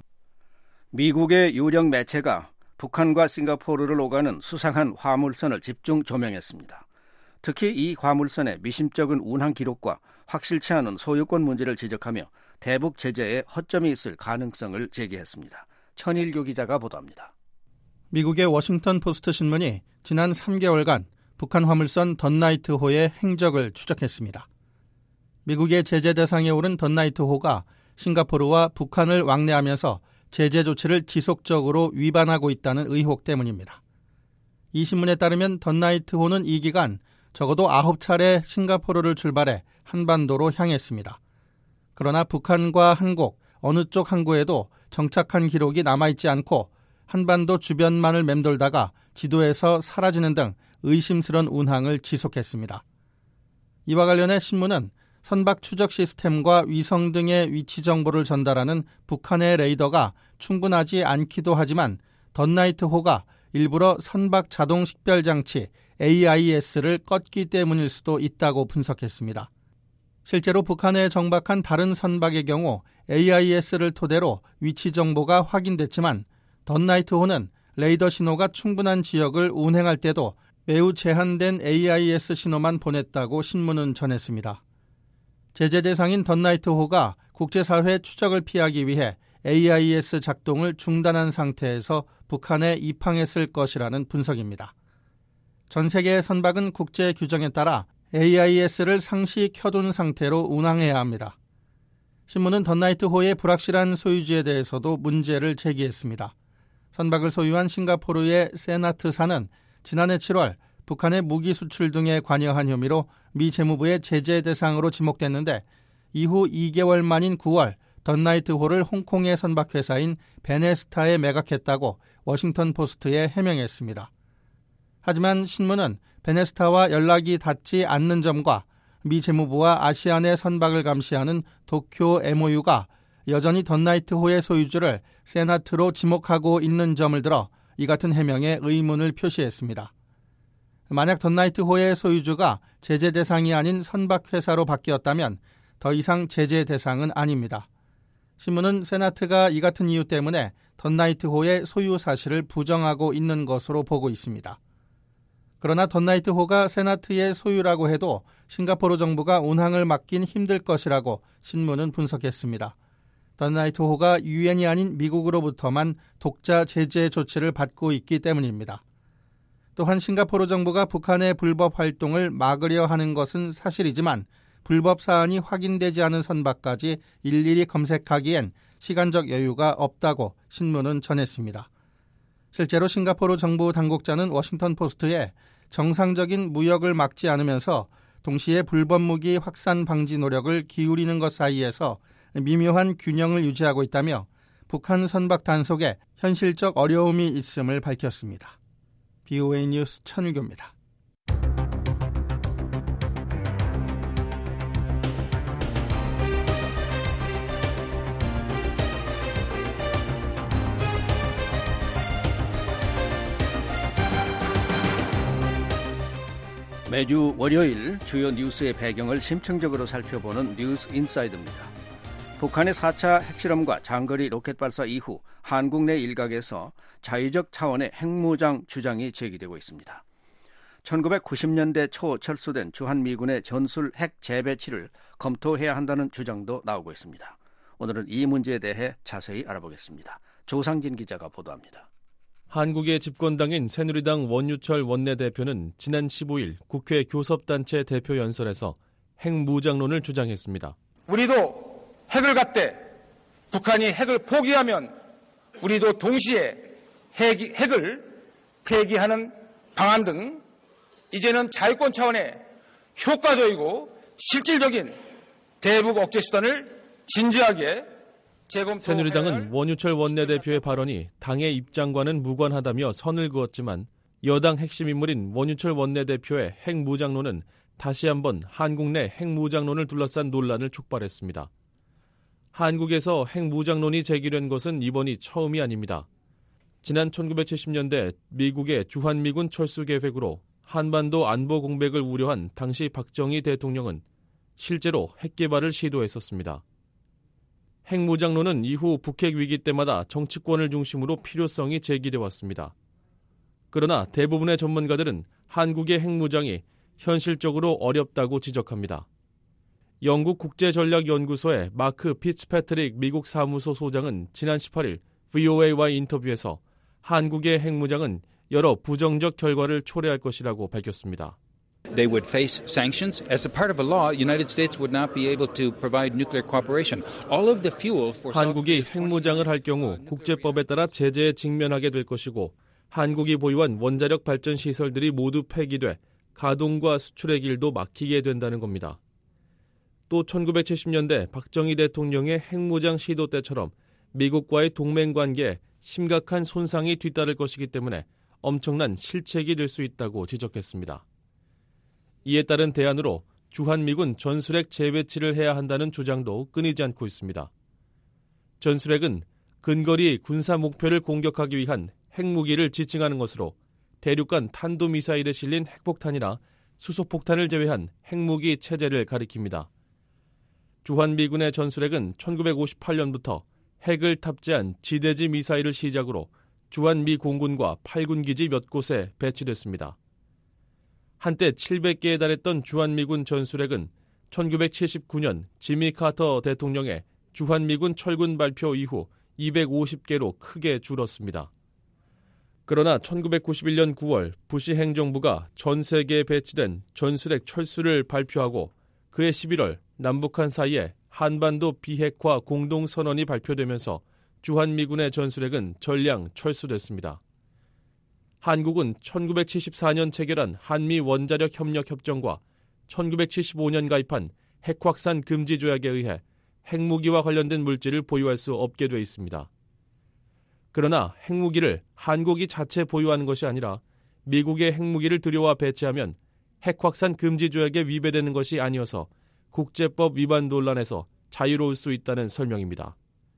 미국의 유력 매체가 북한과 싱가포르를 오가는 수상한 화물선을 집중 조명했습니다. 특히 이 화물선의 미심쩍은 운항 기록과 확실치 않은 소유권 문제를 지적하며 대북 제재에 허점이 있을 가능성을 제기했습니다. 천일교 기자가 보도합니다. 미국의 워싱턴 포스트 신문이 지난 삼 개월간 북한 화물선 던나이트호의 행적을 추적했습니다. 미국의 제재 대상에 오른 던나이트호가 싱가포르와 북한을 왕래하면서 제재 조치를 지속적으로 위반하고 있다는 의혹 때문입니다. 이 신문에 따르면 던나이트호는 이 기간 적어도 아홉 차례 싱가포르를 출발해 한반도로 향했습니다. 그러나 북한과 한국 어느 쪽 항구에도 정착한 기록이 남아있지 않고 한반도 주변만을 맴돌다가 지도에서 사라지는 등 의심스러운 운항을 지속했습니다. 이와 관련해 신문은 선박 추적 시스템과 위성 등의 위치 정보를 전달하는 북한의 레이더가 충분하지 않기도 하지만 던나이트호가 일부러 선박 자동 식별 장치 에이아이에스를 껐기 때문일 수도 있다고 분석했습니다. 실제로 북한에 정박한 다른 선박의 경우 에이아이에스를 토대로 위치 정보가 확인됐지만 던나이트호는 레이더 신호가 충분한 지역을 운행할 때도 매우 제한된 에이아이에스 신호만 보냈다고 신문은 전했습니다. 제재 대상인 던나이트호가 국제사회 추적을 피하기 위해 에이아이에스 작동을 중단한 상태에서 북한에 입항했을 것이라는 분석입니다. 전 세계의 선박은 국제 규정에 따라 에이아이에스를 상시 켜둔 상태로 운항해야 합니다. 신문은 던나이트호의 불확실한 소유지에 대해서도 문제를 제기했습니다. 선박을 소유한 싱가포르의 세나트사는 지난해 칠월 북한의 무기 수출 등에 관여한 혐의로 미 재무부의 제재 대상으로 지목됐는데 이후 이 개월 만인 구월 던나이트호를 홍콩의 선박회사인 베네스타에 매각했다고 워싱턴 포스트에 해명했습니다. 하지만 신문은 베네스타와 연락이 닿지 않는 점과 미 재무부와 아시안의 선박을 감시하는 도쿄 엠오유가 여전히 던나이트호의 소유주를 세나트로 지목하고 있는 점을 들어 이 같은 해명에 의문을 표시했습니다. 만약 던나이트호의 소유주가 제재 대상이 아닌 선박회사로 바뀌었다면 더 이상 제재 대상은 아닙니다. 신문은 세나트가 이 같은 이유 때문에 던나이트호의 소유 사실을 부정하고 있는 것으로 보고 있습니다. 그러나 던나이트호가 세나트의 소유라고 해도 싱가포르 정부가 운항을 막긴 힘들 것이라고 신문은 분석했습니다. 던나이트호가 유엔이 아닌 미국으로부터만 독자 제재 조치를 받고 있기 때문입니다. 또한 싱가포르 정부가 북한의 불법 활동을 막으려 하는 것은 사실이지만 불법 사안이 확인되지 않은 선박까지 일일이 검색하기엔 시간적 여유가 없다고 신문은 전했습니다. 실제로 싱가포르 정부 당국자는 워싱턴 포스트에 정상적인 무역을 막지 않으면서 동시에 불법 무기 확산 방지 노력을 기울이는 것 사이에서 미묘한 균형을 유지하고 있다며 북한 선박 단속에 현실적 어려움이 있음을 밝혔습니다. 비오에이 뉴스 천유교입니다. 매주 월요일 주요 뉴스의 배경을 심층적으로 살펴보는 뉴스 인사이드입니다. 북한의 사 차 핵실험과 장거리 로켓 발사 이후 한국 내 일각에서 자의적 차원의 핵무장 주장이 제기되고 있습니다. 천구백구십 년대 초 철수된 주한미군의 전술 핵 재배치를 검토해야 한다는 주장도 나오고 있습니다. 오늘은 이 문제에 대해 자세히 알아보겠습니다. 조상진 기자가 보도합니다. 한국의 집권당인 새누리당 원유철 원내대표는 지난 십오일 국회 교섭단체 대표연설에서 핵무장론을 주장했습니다. 우리도 핵을 갖되 북한이 핵을 포기하면 우리도 동시에 핵, 핵을 폐기하는 방안 등 이제는 자유권 차원의 효과적이고 실질적인 대북 억제 수단을 진지하게 재검토. 새누리당은 원유철 원내대표의 발언이 당의 입장과는 무관하다며 선을 그었지만 여당 핵심 인물인 원유철 원내대표의 핵무장론은 다시 한번 한국 내 핵무장론을 둘러싼 논란을 촉발했습니다. 한국에서 핵무장론이 제기된 것은 이번이 처음이 아닙니다. 지난 천구백칠십 년대 미국의 주한미군 철수 계획으로 한반도 안보 공백을 우려한 당시 박정희 대통령은 실제로 핵 개발을 시도했었습니다. 핵무장론은 이후 북핵 위기 때마다 정치권을 중심으로 필요성이 제기돼 왔습니다. 그러나 대부분의 전문가들은 한국의 핵무장이 현실적으로 어렵다고 지적합니다. 영국 국제전략연구소의 마크 피츠패트릭 미국 사무소 소장은 지난 십팔 일 브이오에이와의 인터뷰에서 한국의 핵무장은 여러 부정적 결과를 초래할 것이라고 밝혔습니다. They would face sanctions. As a part of a law, United States would not be able to provide nuclear cooperation. All of the fuel for 한국이 핵무장을 할 경우 국제법에 따라 제재에 직면하게 될 것이고 한국이 보유한 원자력 발전 시설들이 모두 폐기돼 가동과 수출의 길도 막히게 된다는 겁니다. 또 천구백칠십 년대 박정희 대통령의 핵무장 시도 때처럼 미국과의 동맹 관계에 심각한 손상이 뒤따를 것이기 때문에 엄청난 실책이 될 수 있다고 지적했습니다. 이에 따른 대안으로 주한미군 전술핵 재배치를 해야 한다는 주장도 끊이지 않고 있습니다. 전술핵은 근거리 군사 목표를 공격하기 위한 핵무기를 지칭하는 것으로 대륙간 탄도미사일에 실린 핵폭탄이나 수소폭탄을 제외한 핵무기 체제를 가리킵니다. 주한미군의 전술핵은 천구백오십팔 년부터 핵을 탑재한 지대지 미사일을 시작으로 주한미 공군과 팔군 기지 몇 곳에 배치됐습니다. 한때 칠백 개에 달했던 주한미군 전술핵은 천구백칠십구 년 지미 카터 대통령의 주한미군 철군 발표 이후 이백오십 개로 크게 줄었습니다. 그러나 천구백구십일 년 구월 부시 행정부가 전 세계에 배치된 전술핵 철수를 발표하고 그해 십일월 남북한 사이에 한반도 비핵화 공동선언이 발표되면서 주한미군의 전술핵은 전량 철수됐습니다. 한국은 천구백칠십사 년 체결한 한미 원자력 협력 협정과 천구백칠십오 년 가입한 핵확산 금지 조약에 의해 핵무기와 관련된 물질을 보유할 수 없게 돼 있습니다. 그러나 핵무기를 한국이 자체 보유하는 것이 아니라 미국의 핵무기를 들여와 배치하면 핵확산 금지 조약에 위배되는 것이 아니어서 국제법 위반 논란에서 자유로울 수 있다는 설명입니다.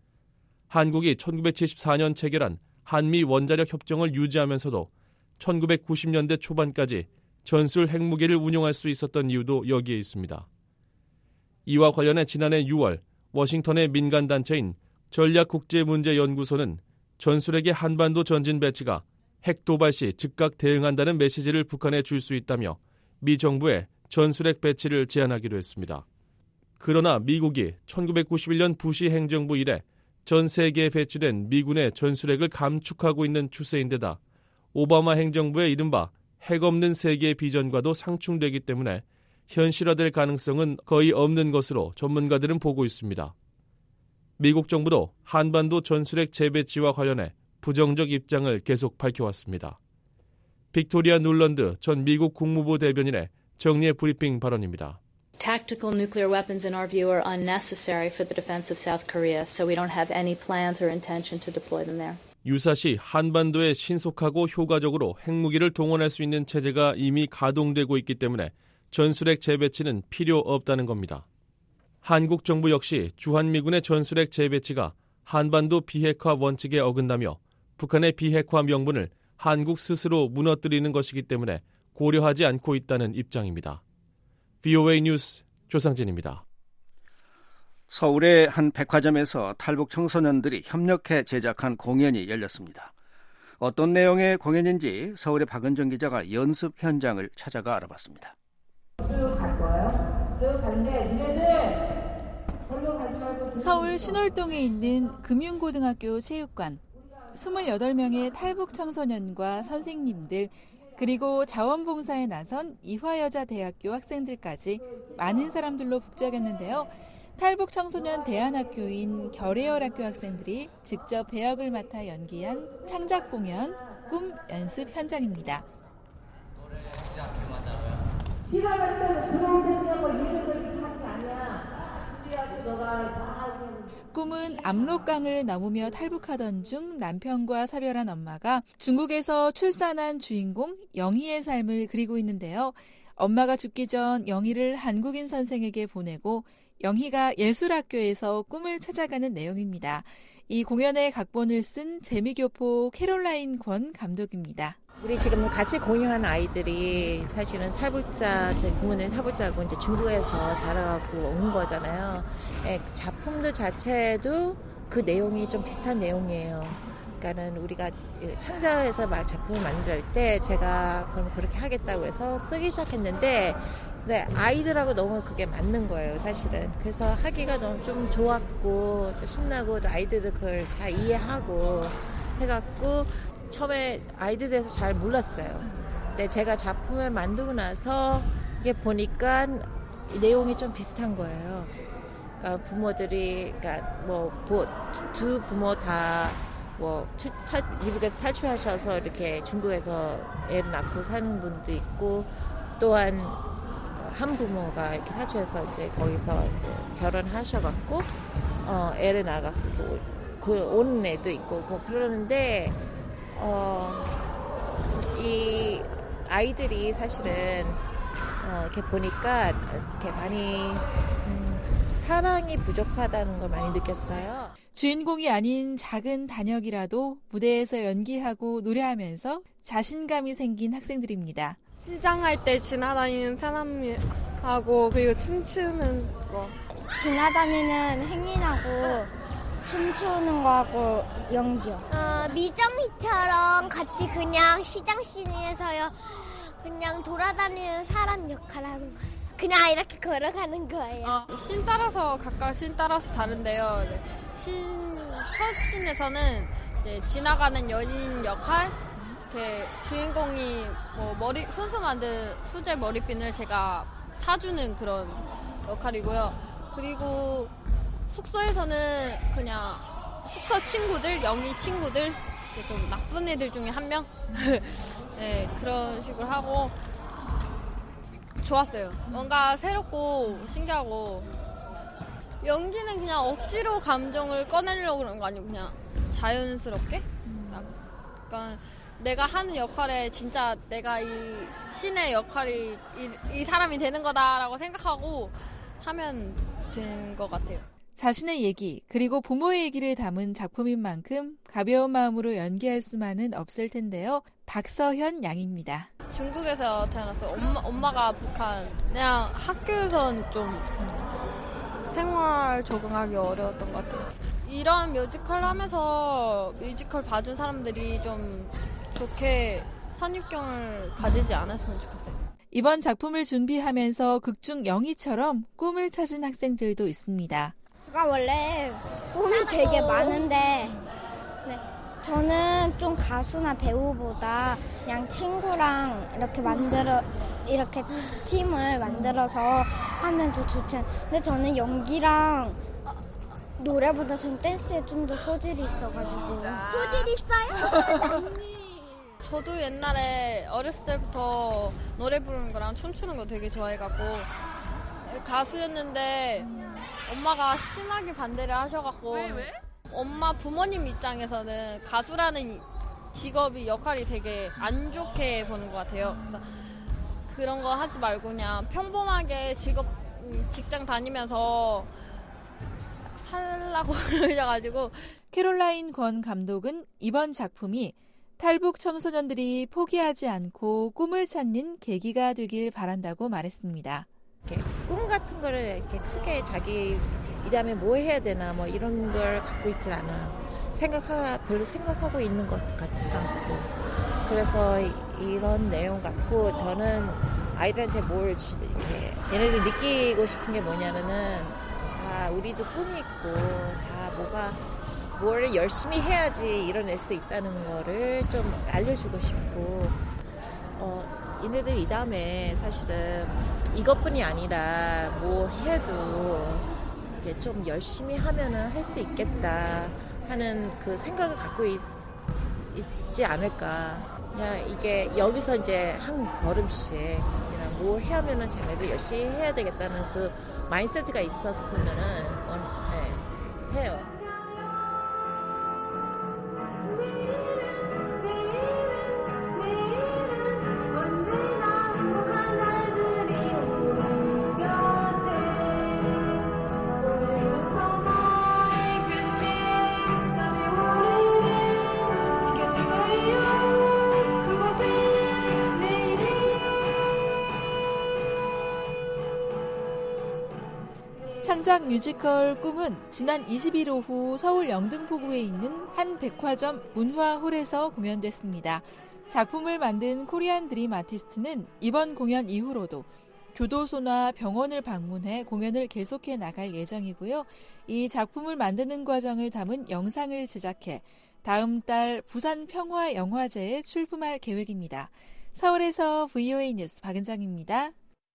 한국이 천구백칠십사 년 체결한 한미 원자력 협정을 유지하면서도 천구백구십 년대 초반까지 전술 핵무기를 운용할 수 있었던 이유도 여기에 있습니다. 이와 관련해 지난해 유월 워싱턴의 민간단체인 전략국제문제연구소는 전술핵의 한반도 전진 배치가 핵 도발 시 즉각 대응한다는 메시지를 북한에 줄 수 있다며 미 정부에 전술핵 배치를 제안하기로 했습니다. 그러나 미국이 천구백구십일 년 부시 행정부 이래 전 세계에 배치된 미군의 전술핵을 감축하고 있는 추세인데다 오바마 행정부의 이른바 핵 없는 세계의 비전과도 상충되기 때문에 현실화될 가능성은 거의 없는 것으로 전문가들은 보고 있습니다. 미국 정부도 한반도 전술핵 재배치와 관련해 부정적 입장을 계속 밝혀왔습니다. 빅토리아 눌런드 전 미국 국무부 대변인의 정례 브리핑 발언입니다. Tactical nuclear weapons, in our view, are unnecessary for the defense of South Korea, so we don't have any plans or intention to deploy them there. 유사시 한반도에 신속하고 효과적으로 핵무기를 동원할 수 있는 체제가 이미 가동되고 있기 때문에 전술핵 재배치는 필요 없다는 겁니다. 한국 정부 역시 주한미군의 전술핵 재배치가 한반도 비핵화 원칙에 어긋나며 북한의 비핵화 명분을 한국 스스로 무너뜨리는 것이기 때문에 고려하지 않고 있다는 입장입니다. 브이오에이 뉴스 조상진입니다. 서울의 한 백화점에서 탈북 청소년들이 협력해 제작한 공연이 열렸습니다. 어떤 내용의 공연인지 서울의 박은정 기자가 연습 현장을 찾아가 알아봤습니다. 쭉 갈 거예요. 쭉 가는데 니네들 절로 가지 말고 서울 신월동에 있는 금융고등학교 체육관. 스물여덟 명의 탈북 청소년과 선생님들 그리고 자원봉사에 나선 이화여자대학교 학생들까지 많은 사람들로 북적였는데요. 탈북 청소년 대안학교인 결의열 학교 학생들이 직접 배역을 맡아 연기한 창작 공연 꿈 연습 현장입니다. 꿈은 압록강을 넘으며 탈북하던 중 남편과 사별한 엄마가 중국에서 출산한 주인공 영희의 삶을 그리고 있는데요. 엄마가 죽기 전 영희를 한국인 선생에게 보내고 영희가 예술학교에서 꿈을 찾아가는 내용입니다. 이 공연의 각본을 쓴 재미교포 캐롤라인 권 감독입니다. 우리 지금 같이 공연한 아이들이 사실은 탈북자, 제 부모님 탈북자고 이제 중국에서 자라고 온 거잖아요. 예, 작품도 자체도 그 내용이 좀 비슷한 내용이에요. 그러니까는 우리가 창작해서 작품을 만들 때 제가 그럼 그렇게 하겠다고 해서 쓰기 시작했는데 네, 아이들하고 너무 그게 맞는 거예요, 사실은. 그래서 하기가 너무 좀 좋았고 또 신나고 또 아이들도 그걸 잘 이해하고 해갖고 처음에 아이들에 대해서 잘 몰랐어요. 근데 제가 작품을 만들고 나서 이게 보니까 내용이 좀 비슷한 거예요. 그러니까 부모들이, 그러니까 뭐 두 부모 다 뭐 미국에서 탈출하셔서 이렇게 중국에서 애를 낳고 사는 분도 있고, 또한 한 부모가 이렇게 탈출해서 이제 거기서 결혼하셔갖고 어, 애를 낳아갖고 그 오는 애도 있고 뭐 그러는데. 어, 이 아이들이 사실은 어, 이렇게 보니까 이렇게 많이 음, 사랑이 부족하다는 걸 많이 느꼈어요. 주인공이 아닌 작은 단역이라도 무대에서 연기하고 노래하면서 자신감이 생긴 학생들입니다. 시장할 때 지나다니는 사람하고 그리고 춤추는 거. 지나다니는 행인하고 춤추는 거하고 연기요. 어, 미정이처럼 같이 그냥 시장씬에서요 그냥 돌아다니는 사람 역할하는 거예요. 그냥 이렇게 걸어가는 거예요. 어, 씬 따라서 각각 씬 따라서 다른데요. 네. 씬, 첫 씬에서는 이제 지나가는 연인 역할, 이렇게 주인공이 뭐 머리 손수 만든 수제 머리핀을 제가 사주는 그런 역할이고요. 그리고 숙소에서는 그냥 숙소 친구들, 영희 친구들, 좀 나쁜 애들 중에 한 명? 네, 그런 식으로 하고 좋았어요. 뭔가 새롭고 신기하고 연기는 그냥 억지로 감정을 꺼내려고 그런 거 아니고 그냥 자연스럽게? 약간 내가 하는 역할에 진짜 내가 이 신의 역할이 이, 이 사람이 되는 거다라고 생각하고 하면 된 것 같아요. 자신의 얘기 그리고 부모의 얘기를 담은 작품인 만큼 가벼운 마음으로 연기할 수만은 없을 텐데요. 박서현 양입니다. 중국에서 태어났어요. 엄마, 엄마가 북한. 그냥 학교에서는 좀 생활 적응하기 어려웠던 것 같아요. 이런 뮤지컬 하면서 뮤지컬 봐준 사람들이 좀 좋게 선입견을 가지지 않았으면 좋겠어요. 이번 작품을 준비하면서 극중 영희처럼 꿈을 찾은 학생들도 있습니다. 제가 원래 꿈이 되게 많은데 네, 저는 좀 가수나 배우보다 그냥 친구랑 이렇게 만들어 이렇게 팀을 만들어서 하면 더 좋지 않아요. 근데 저는 연기랑 노래보다 전 댄스에 좀 더 소질이 있어가지고. 소질 있어요? 저도 옛날에 어렸을 때부터 노래 부르는 거랑 춤추는 거 되게 좋아해갖고 가수였는데 엄마가 심하게 반대를 하셔갖고. 왜, 왜? 엄마 부모님 입장에서는 가수라는 직업이 역할이 되게 안 좋게 보는 것 같아요. 그런 거 하지 말고 그냥 평범하게 직업 직장 다니면서 살라고 그러셔가지고. 캐롤라인 권 감독은 이번 작품이 탈북 청소년들이 포기하지 않고 꿈을 찾는 계기가 되길 바란다고 말했습니다. 이렇게 꿈 같은 거를 이렇게 크게 자기 이 다음에 뭐 해야 되나 뭐 이런 걸 갖고 있질 않아. 생각하 별로 생각하고 있는 것 같지도 않고. 그래서 이, 이런 내용 갖고 저는 아이들한테 뭘 이렇게 얘네들 느끼고 싶은 게 뭐냐면은 다 우리도 꿈이 있고 다 뭐가 뭘 열심히 해야지 이뤄낼 수 있다는 거를 좀 알려주고 싶고. 어, 얘네들 이 다음에 사실은 이것뿐이 아니라 뭐 해도 이제 좀 열심히 하면은 할 수 있겠다 하는 그 생각을 갖고 있, 있지 않을까. 그냥 이게 여기서 이제 한 걸음씩 그냥 뭘 해야면은 자네도 열심히 해야 되겠다는 그 마인드세트가 있었으면은 네, 해요. 창작 뮤지컬 꿈은 지난 이십일 오후 서울 영등포구에 있는 한 백화점 문화홀에서 공연됐습니다. 작품을 만든 코리안 드림 아티스트는 이번 공연 이후로도 교도소나 병원을 방문해 공연을 계속해 나갈 예정이고요. 이 작품을 만드는 과정을 담은 영상을 제작해 다음 달 부산 평화영화제에 출품할 계획입니다. 서울에서 브이오에이 뉴스 박은정입니다.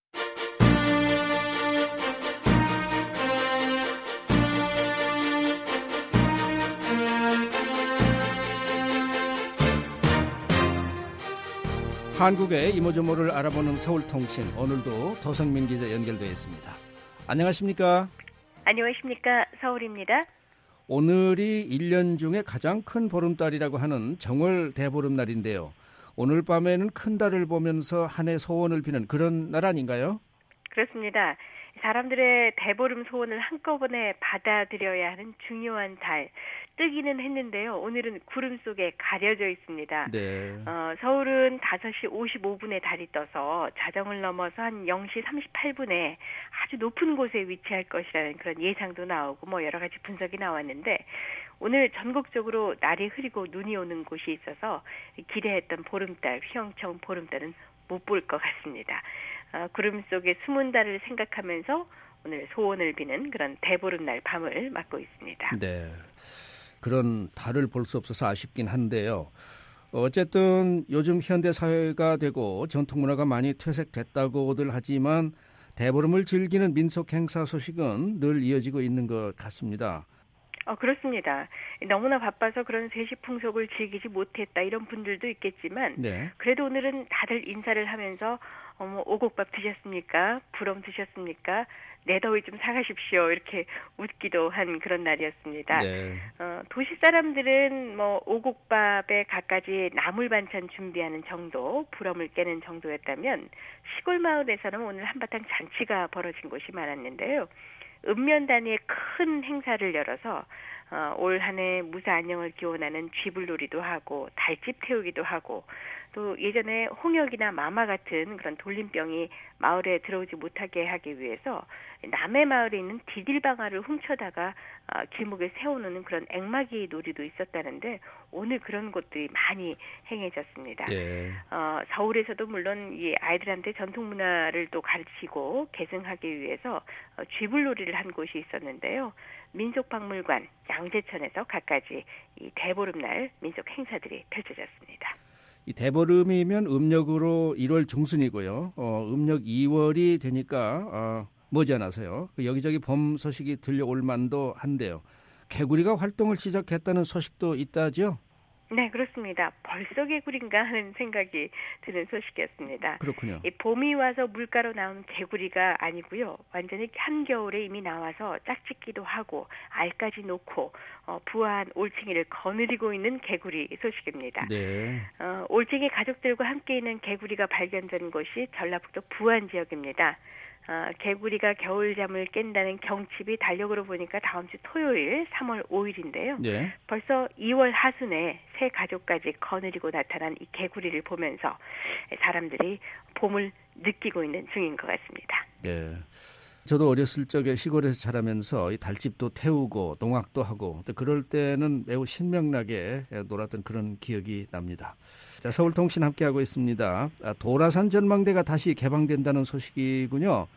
한국의 이모저모를 알아보는 서울통신, 오늘도 도성민 기자 연결되어 있습니다. 안녕하십니까? 안녕하십니까? 서울입니다. 오늘이 일 년 중에 가장 큰 보름달이라고 하는 정월 대보름날인데요. 오늘 밤에는 큰 달을 보면서 한 해 소원을 비는 그런 날 아닌가요? 그렇습니다. 사람들의 대보름 소원을 한꺼번에 받아들여야 하는 중요한 달. 뜨기는 했는데요. 오늘은 구름 속에 가려져 있습니다. 네. 어, 서울은 다섯 시 오십오 분에 달이 떠서 자정을 넘어서 한 영 시 삼십팔 분에 아주 높은 곳에 위치할 것이라는 그런 예상도 나오고 뭐 여러 가지 분석이 나왔는데 오늘 전국적으로 날이 흐리고 눈이 오는 곳이 있어서 기대했던 보름달, 휘영청 보름달은 못 볼 것 같습니다. 어, 구름 속에 숨은 달을 생각하면서 오늘 소원을 비는 그런 대보름날 밤을 맞고 있습니다. 네. 그런 달을 볼 수 없어서 아쉽긴 한데요. 어쨌든 요즘 현대 사회가 되고 전통 문화가 많이 퇴색됐다고들 하지만 대보름을 즐기는 민속 행사 소식은 늘 이어지고 있는 것 같습니다. 어, 그렇습니다. 너무나 바빠서 그런 세시풍속을 즐기지 못했다 이런 분들도 있겠지만 네. 그래도 오늘은 다들 인사를 하면서 어머 오곡밥 드셨습니까? 부럼 드셨습니까? 내 더위 좀 사가십시오. 이렇게 웃기도 한 그런 날이었습니다. 네. 어, 도시 사람들은 뭐 오곡밥에 갖가지 나물 반찬 준비하는 정도, 부럼을 깨는 정도였다면 시골 마을에서는 오늘 한바탕 잔치가 벌어진 곳이 많았는데요. 읍면 단위의 큰 행사를 열어서 어, 올 한 해 무사 안녕을 기원하는 쥐불놀이도 하고 달집 태우기도 하고 또 예전에 홍역이나 마마 같은 그런 돌림병이 마을에 들어오지 못하게 하기 위해서 남의 마을에 있는 디딜방아를 훔쳐다가 어, 길목에 세워놓는 그런 액마기 놀이도 있었다는데 오늘 그런 것들이 많이 행해졌습니다. 네. 어, 서울에서도 물론 이 아이들한테 전통 문화를 또 가르치고 계승하기 위해서 어, 쥐불놀이를 한 곳이 있었는데요. 민속박물관 양재천에서 갖가지 이 대보름날 민속 행사들이 펼쳐졌습니다. 이 대보름이면 음력으로 일월 중순이고요. 어, 음력 이월이 되니까 어, 머지않아서요. 그 여기저기 봄 소식이 들려올 만도 한데요. 개구리가 활동을 시작했다는 소식도 있다죠? 네, 그렇습니다. 벌써 개구리인가 하는 생각이 드는 소식이었습니다. 그렇군요. 이 봄이 와서 물가로 나온 개구리가 아니고요. 완전히 한겨울에 이미 나와서 짝짓기도 하고 알까지 놓고 어, 부화한 올챙이를 거느리고 있는 개구리 소식입니다. 네. 어, 올챙이 가족들과 함께 있는 개구리가 발견된 곳이 전라북도 부안 지역입니다. 어, 개구리가 겨울잠을 깬다는 경칩이 달력으로 보니까 다음 주 토요일 삼월 오일인데요. 네. 벌써 이월 하순에 새 가족까지 거느리고 나타난 이 개구리를 보면서 사람들이 봄을 느끼고 있는 중인 것 같습니다. 네. 저도 어렸을 적에 시골에서 자라면서 이 달집도 태우고 농악도 하고 또 그럴 때는 매우 신명나게 놀았던 그런 기억이 납니다. 자, 서울통신 함께하고 있습니다. 도라산 전망대가 다시 개방된다는 소식이군요.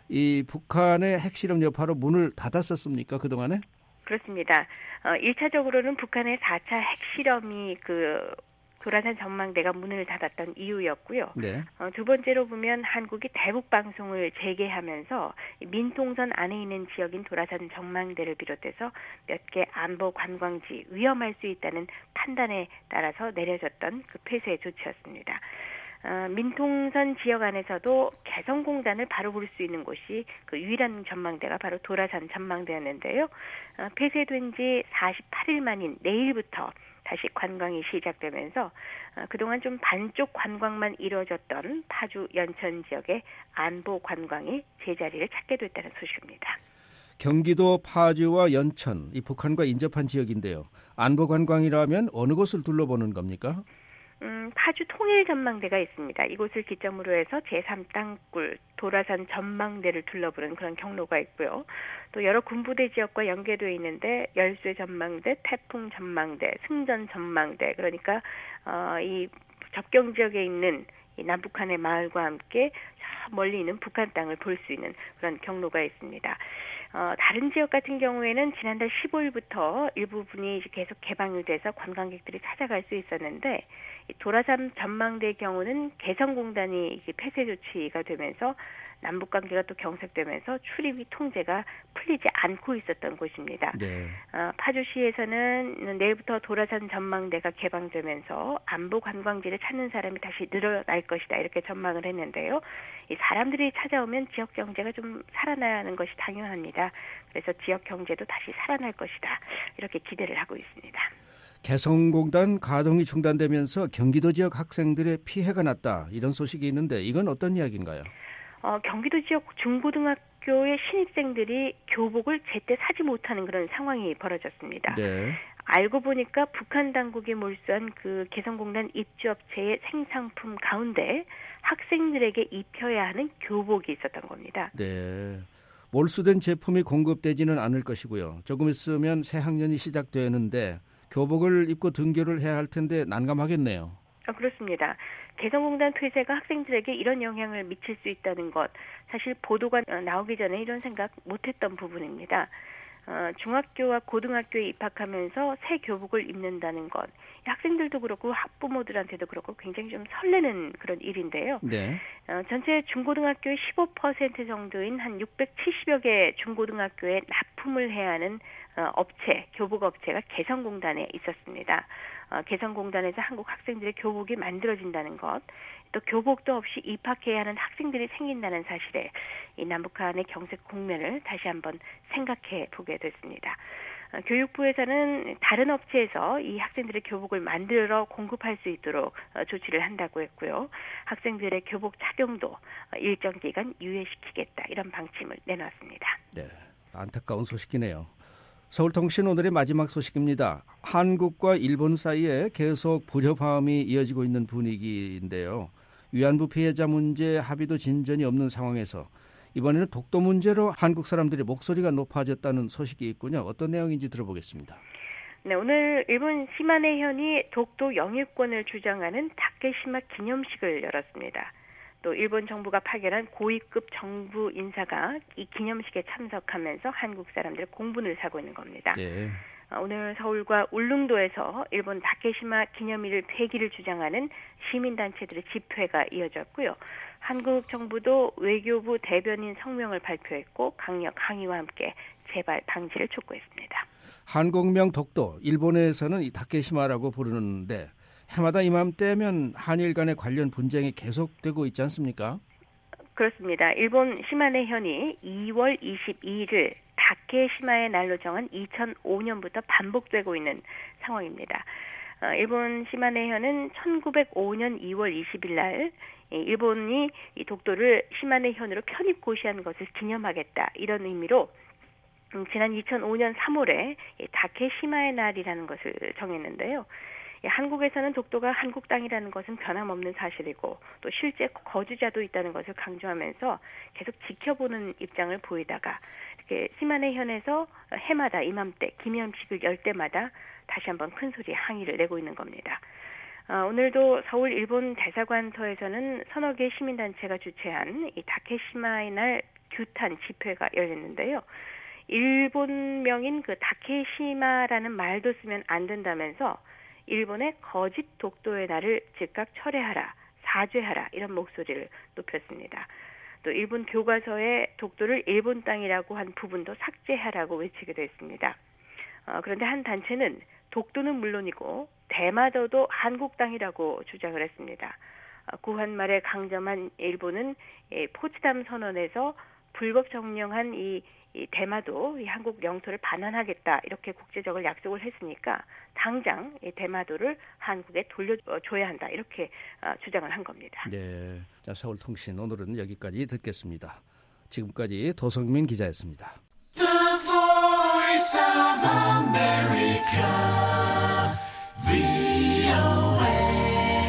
이 북한의 핵실험 여파로 문을 닫았었습니까, 그동안에? 그렇습니다. 어, 일 차적으로는 북한의 사 차 핵실험이 그 도라산 전망대가 문을 닫았던 이유였고요. 네. 어, 두 번째로 보면 한국이 대북 방송을 재개하면서 민통선 안에 있는 지역인 도라산 전망대를 비롯해서 몇 개 안보 관광지 위험할 수 있다는 판단에 따라서 내려졌던 그 폐쇄 조치였습니다. 어, 민통선 지역 안에서도 개성공단을 바로 볼 수 있는 곳이 그 유일한 전망대가 바로 도라산 전망대였는데요. 어, 폐쇄된 지 사십팔 일 만인 내일부터 다시 관광이 시작되면서 어, 그동안 좀 반쪽 관광만 이루어졌던 파주 연천 지역의 안보 관광이 제자리를 찾게 됐다는 소식입니다. 경기도 파주와 연천, 이 북한과 인접한 지역인데요. 안보 관광이라면 어느 곳을 둘러보는 겁니까? 음, 파주 통일 전망대가 있습니다. 이곳을 기점으로 해서 제삼 땅굴, 도라산 전망대를 둘러보는 그런 경로가 있고요. 또 여러 군부대 지역과 연계되어 있는데 열쇠 전망대, 태풍 전망대, 승전 전망대, 그러니까 어, 이 접경 지역에 있는 이 남북한의 마을과 함께 저 멀리 있는 북한 땅을 볼 수 있는 그런 경로가 있습니다. 어, 다른 지역 같은 경우에는 지난달 십오 일부터 일부분이 계속 개방이 돼서 관광객들이 찾아갈 수 있었는데 도라산 전망대의 경우는 개성공단이 폐쇄 조치가 되면서 남북관계가 또 경색되면서 출입이 통제가 풀리지 않고 있었던 곳입니다. 네. 어, 파주시에서는 내일부터 도라산 전망대가 개방되면서 안보 관광지를 찾는 사람이 다시 늘어날 것이다 이렇게 전망을 했는데요. 이 사람들이 찾아오면 지역 경제가 좀 살아나는 것이 당연합니다. 그래서 지역 경제도 다시 살아날 것이다 이렇게 기대를 하고 있습니다. 개성공단 가동이 중단되면서 경기도 지역 학생들의 피해가 났다 이런 소식이 있는데 이건 어떤 이야기인가요? 어, 경기도 지역 중고등학교의 신입생들이 교복을 제때 사지 못하는 그런 상황이 벌어졌습니다. 네. 알고 보니까 북한 당국이 몰수한 그 개성공단 입주업체의 생상품 가운데 학생들에게 입혀야 하는 교복이 있었던 겁니다. 네. 몰수된 제품이 공급되지는 않을 것이고요. 조금 있으면 새 학년이 시작되는데 교복을 입고 등교를 해야 할 텐데 난감하겠네요. 아, 그렇습니다. 개성공단 폐쇄가 학생들에게 이런 영향을 미칠 수 있다는 것, 사실 보도가 나오기 전에 이런 생각 못했던 부분입니다. 어, 중학교와 고등학교에 입학하면서 새 교복을 입는다는 것, 학생들도 그렇고 학부모들한테도 그렇고 굉장히 좀 설레는 그런 일인데요. 네. 어, 전체 중고등학교의 십오 퍼센트 정도인 한 육백칠십여 개 중고등학교에 납품을 해야 하는 어, 업체, 교복 업체가 개성공단에 있었습니다. 어, 개성공단에서 한국 학생들의 교복이 만들어진다는 것, 또 교복도 없이 입학해야 하는 학생들이 생긴다는 사실에 이 남북한의 경색 국면을 다시 한번 생각해 보게 됐습니다. 어, 교육부에서는 다른 업체에서 이 학생들의 교복을 만들어 공급할 수 있도록 어, 조치를 한다고 했고요. 학생들의 교복 착용도 어, 일정 기간 유예시키겠다 이런 방침을 내놨습니다. 네, 안타까운 소식이네요. 서울통신 오늘의 마지막 소식입니다. 한국과 일본 사이에 계속 불협화음이 이어지고 있는 분위기인데요. 위안부 피해자 문제 합의도 진전이 없는 상황에서 이번에는 독도 문제로 한국 사람들의 목소리가 높아졌다는 소식이 있군요. 어떤 내용인지 들어보겠습니다. 네, 오늘 일본 시마네현이 독도 영유권을 주장하는 다케시마 기념식을 열었습니다. 또 일본 정부가 파견한 고위급 정부 인사가 이 기념식에 참석하면서 한국 사람들의 공분을 사고 있는 겁니다. 네. 오늘 서울과 울릉도에서 일본 다케시마 기념일 폐기를 주장하는 시민단체들의 집회가 이어졌고요. 한국 정부도 외교부 대변인 성명을 발표했고 강력 항의와 함께 재발 방지를 촉구했습니다. 한국명 독도, 일본에서는 이 다케시마라고 부르는데 해마다 이맘때면 한일 간의 관련 분쟁이 계속되고 있지 않습니까? 그렇습니다. 일본 시마네현이 이월 이십이일을 다케시마의 날로 정한 이천오 년부터 반복되고 있는 상황입니다. 어, 일본 시마네현은 천구백오 년 이월 이십일 날 일본이 이 독도를 시마네현으로 편입 고시한 것을 기념하겠다 이런 의미로 음, 지난 이천오 년 삼월에 다케시마의 날이라는 것을 정했는데요. 한국에서는 독도가 한국 땅이라는 것은 변함없는 사실이고 또 실제 거주자도 있다는 것을 강조하면서 계속 지켜보는 입장을 보이다가 이렇게 시마네현에서 해마다 이맘때 기념식을 열 때마다 다시 한번 큰 소리 항의를 내고 있는 겁니다. 어, 오늘도 서울 일본 대사관터에서는 서너 개 시민단체가 주최한 이 다케시마의 날 규탄 집회가 열렸는데요. 일본명인 그 다케시마라는 말도 쓰면 안 된다면서 일본의 거짓 독도의 날을 즉각 철회하라, 사죄하라 이런 목소리를 높였습니다. 또 일본 교과서에 독도를 일본 땅이라고 한 부분도 삭제하라고 외치기도 했습니다. 어, 그런데 한 단체는 독도는 물론이고 대마도도 한국 땅이라고 주장을 했습니다. 어, 구한 말에 강점한 일본은 예, 포츠담 선언에서 불법 점령한 이, 이 대마도, 이 한국 영토를 반환하겠다 이렇게 국제적으로 약속을 했으니까 당장 이 대마도를 한국에 돌려줘야 한다 이렇게 어, 주장을 한 겁니다. 네, 자, 서울통신 오늘은 여기까지 듣겠습니다. 지금까지 도성민 기자였습니다. The Voice of America, 브이오에이.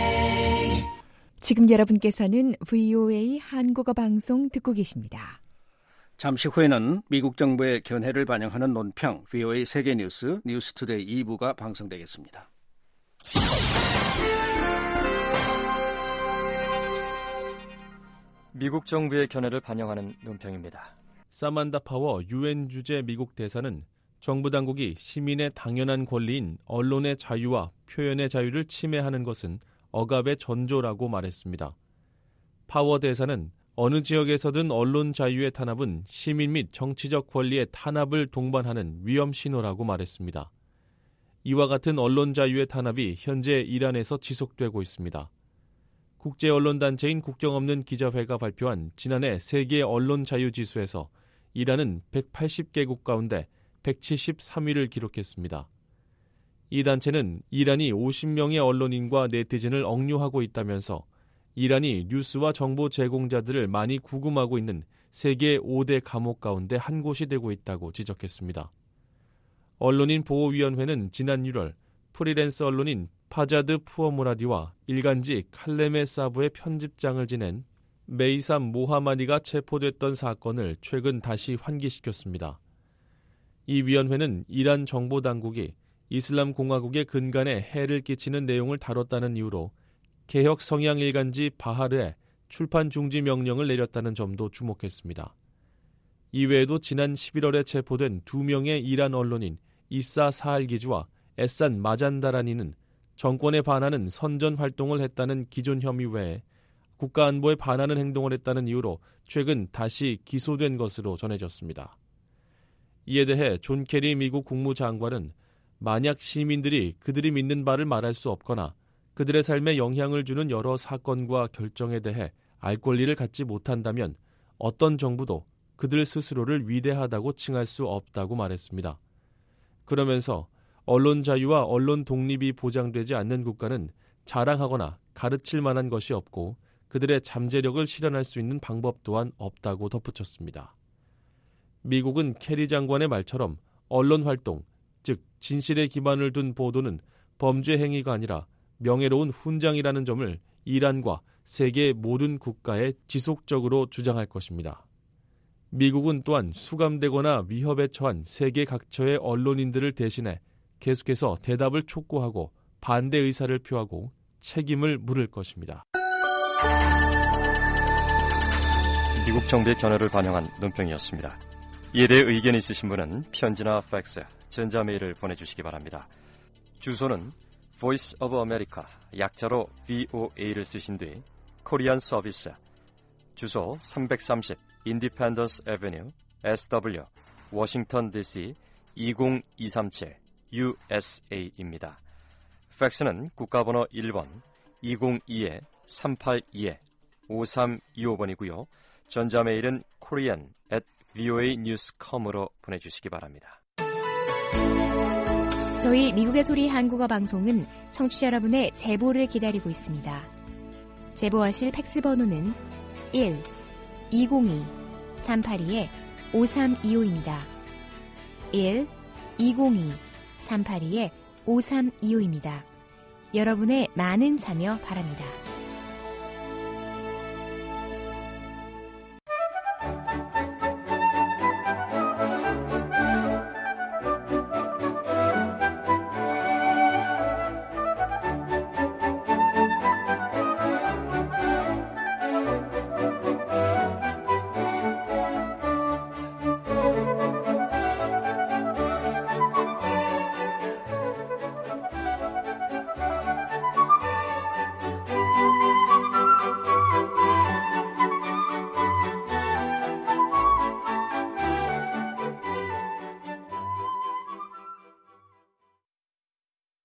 지금 여러분께서는 브이오에이 한국어 방송 듣고 계십니다. 잠시 후에는 미국 정부의 견해를 반영하는 논평 브이오에이 세계뉴스 뉴스투데이 이 부가 방송되겠습니다. 미국 정부의 견해를 반영하는 논평입니다. 사만다 파워 유엔 주재 미국 대사는 정부 당국이 시민의 당연한 권리인 언론의 자유와 표현의 자유를 침해하는 것은 억압의 전조라고 말했습니다. 파워 대사는 어느 지역에서든 언론 자유의 탄압은 시민 및 정치적 권리의 탄압을 동반하는 위험 신호라고 말했습니다. 이와 같은 언론 자유의 탄압이 현재 이란에서 지속되고 있습니다. 국제 언론 단체인 국경없는 기자회가 발표한 지난해 세계 언론 자유 지수에서 이란은 백팔십 개국 가운데 백칠십삼 위를 기록했습니다. 이 단체는 이란이 오십 명의 언론인과 네티즌을 억류하고 있다면서 이란이 뉴스와 정보 제공자들을 많이 구금하고 있는 세계 오 대 감옥 가운데 한 곳이 되고 있다고 지적했습니다. 언론인 보호위원회는 지난 유월 프리랜서 언론인 파자드 푸어무라디와 일간지 칼레메 사부의 편집장을 지낸 메이삼 모하마디가 체포됐던 사건을 최근 다시 환기시켰습니다. 이 위원회는 이란 정보당국이 이슬람 공화국의 근간에 해를 끼치는 내용을 다뤘다는 이유로 개혁 성향 일간지 바하르에 출판 중지 명령을 내렸다는 점도 주목했습니다. 이외에도 지난 십일월에 체포된 두 명의 이란 언론인 이사 사알기즈와 에산 마잔다라니는 정권에 반하는 선전 활동을 했다는 기존 혐의 외에 국가안보에 반하는 행동을 했다는 이유로 최근 다시 기소된 것으로 전해졌습니다. 이에 대해 존 케리 미국 국무장관은 만약 시민들이 그들이 믿는 바를 말할 수 없거나 그들의 삶에 영향을 주는 여러 사건과 결정에 대해 알 권리를 갖지 못한다면 어떤 정부도 그들 스스로를 위대하다고 칭할 수 없다고 말했습니다. 그러면서 언론 자유와 언론 독립이 보장되지 않는 국가는 자랑하거나 가르칠 만한 것이 없고 그들의 잠재력을 실현할 수 있는 방법 또한 없다고 덧붙였습니다. 미국은 케리 장관의 말처럼 언론 활동, 즉 진실에 기반을 둔 보도는 범죄 행위가 아니라 명예로운 훈장이라는 점을 이란과 세계 모든 국가에 지속적으로 주장할 것입니다. 미국은 또한 수감되거나 위협에 처한 세계 각처의 언론인들을 대신해 계속해서 대답을 촉구하고 반대 의사를 표하고 책임을 물을 것입니다. 미국 정부의 견해를 반영한 논평이었습니다. 이에 대해 의견이 있으신 분은 편지나 팩스, 전자메일을 보내주시기 바랍니다. 주소는 Voice of America, 약자로 브이오에이를 쓰신 뒤 코리안 서비스, 주소 삼백삼십 Independence Avenue, 에스더블유, 워싱턴 디씨 이공이삼칠 유에스에이입니다. 팩스는 국가번호 일 번 이공이 삼팔이 오삼이오 번이고요. 전자메일은 korean at 브이오에이 뉴스 닷컴으로 보내주시기 바랍니다. 저희 미국의 소리 한국어 방송은 청취자 여러분의 제보를 기다리고 있습니다. 제보하실 팩스 번호는 일 이공이 삼팔이 오삼이오입니다. 일 이공이 삼팔이 오삼이오입니다. 여러분의 많은 참여 바랍니다.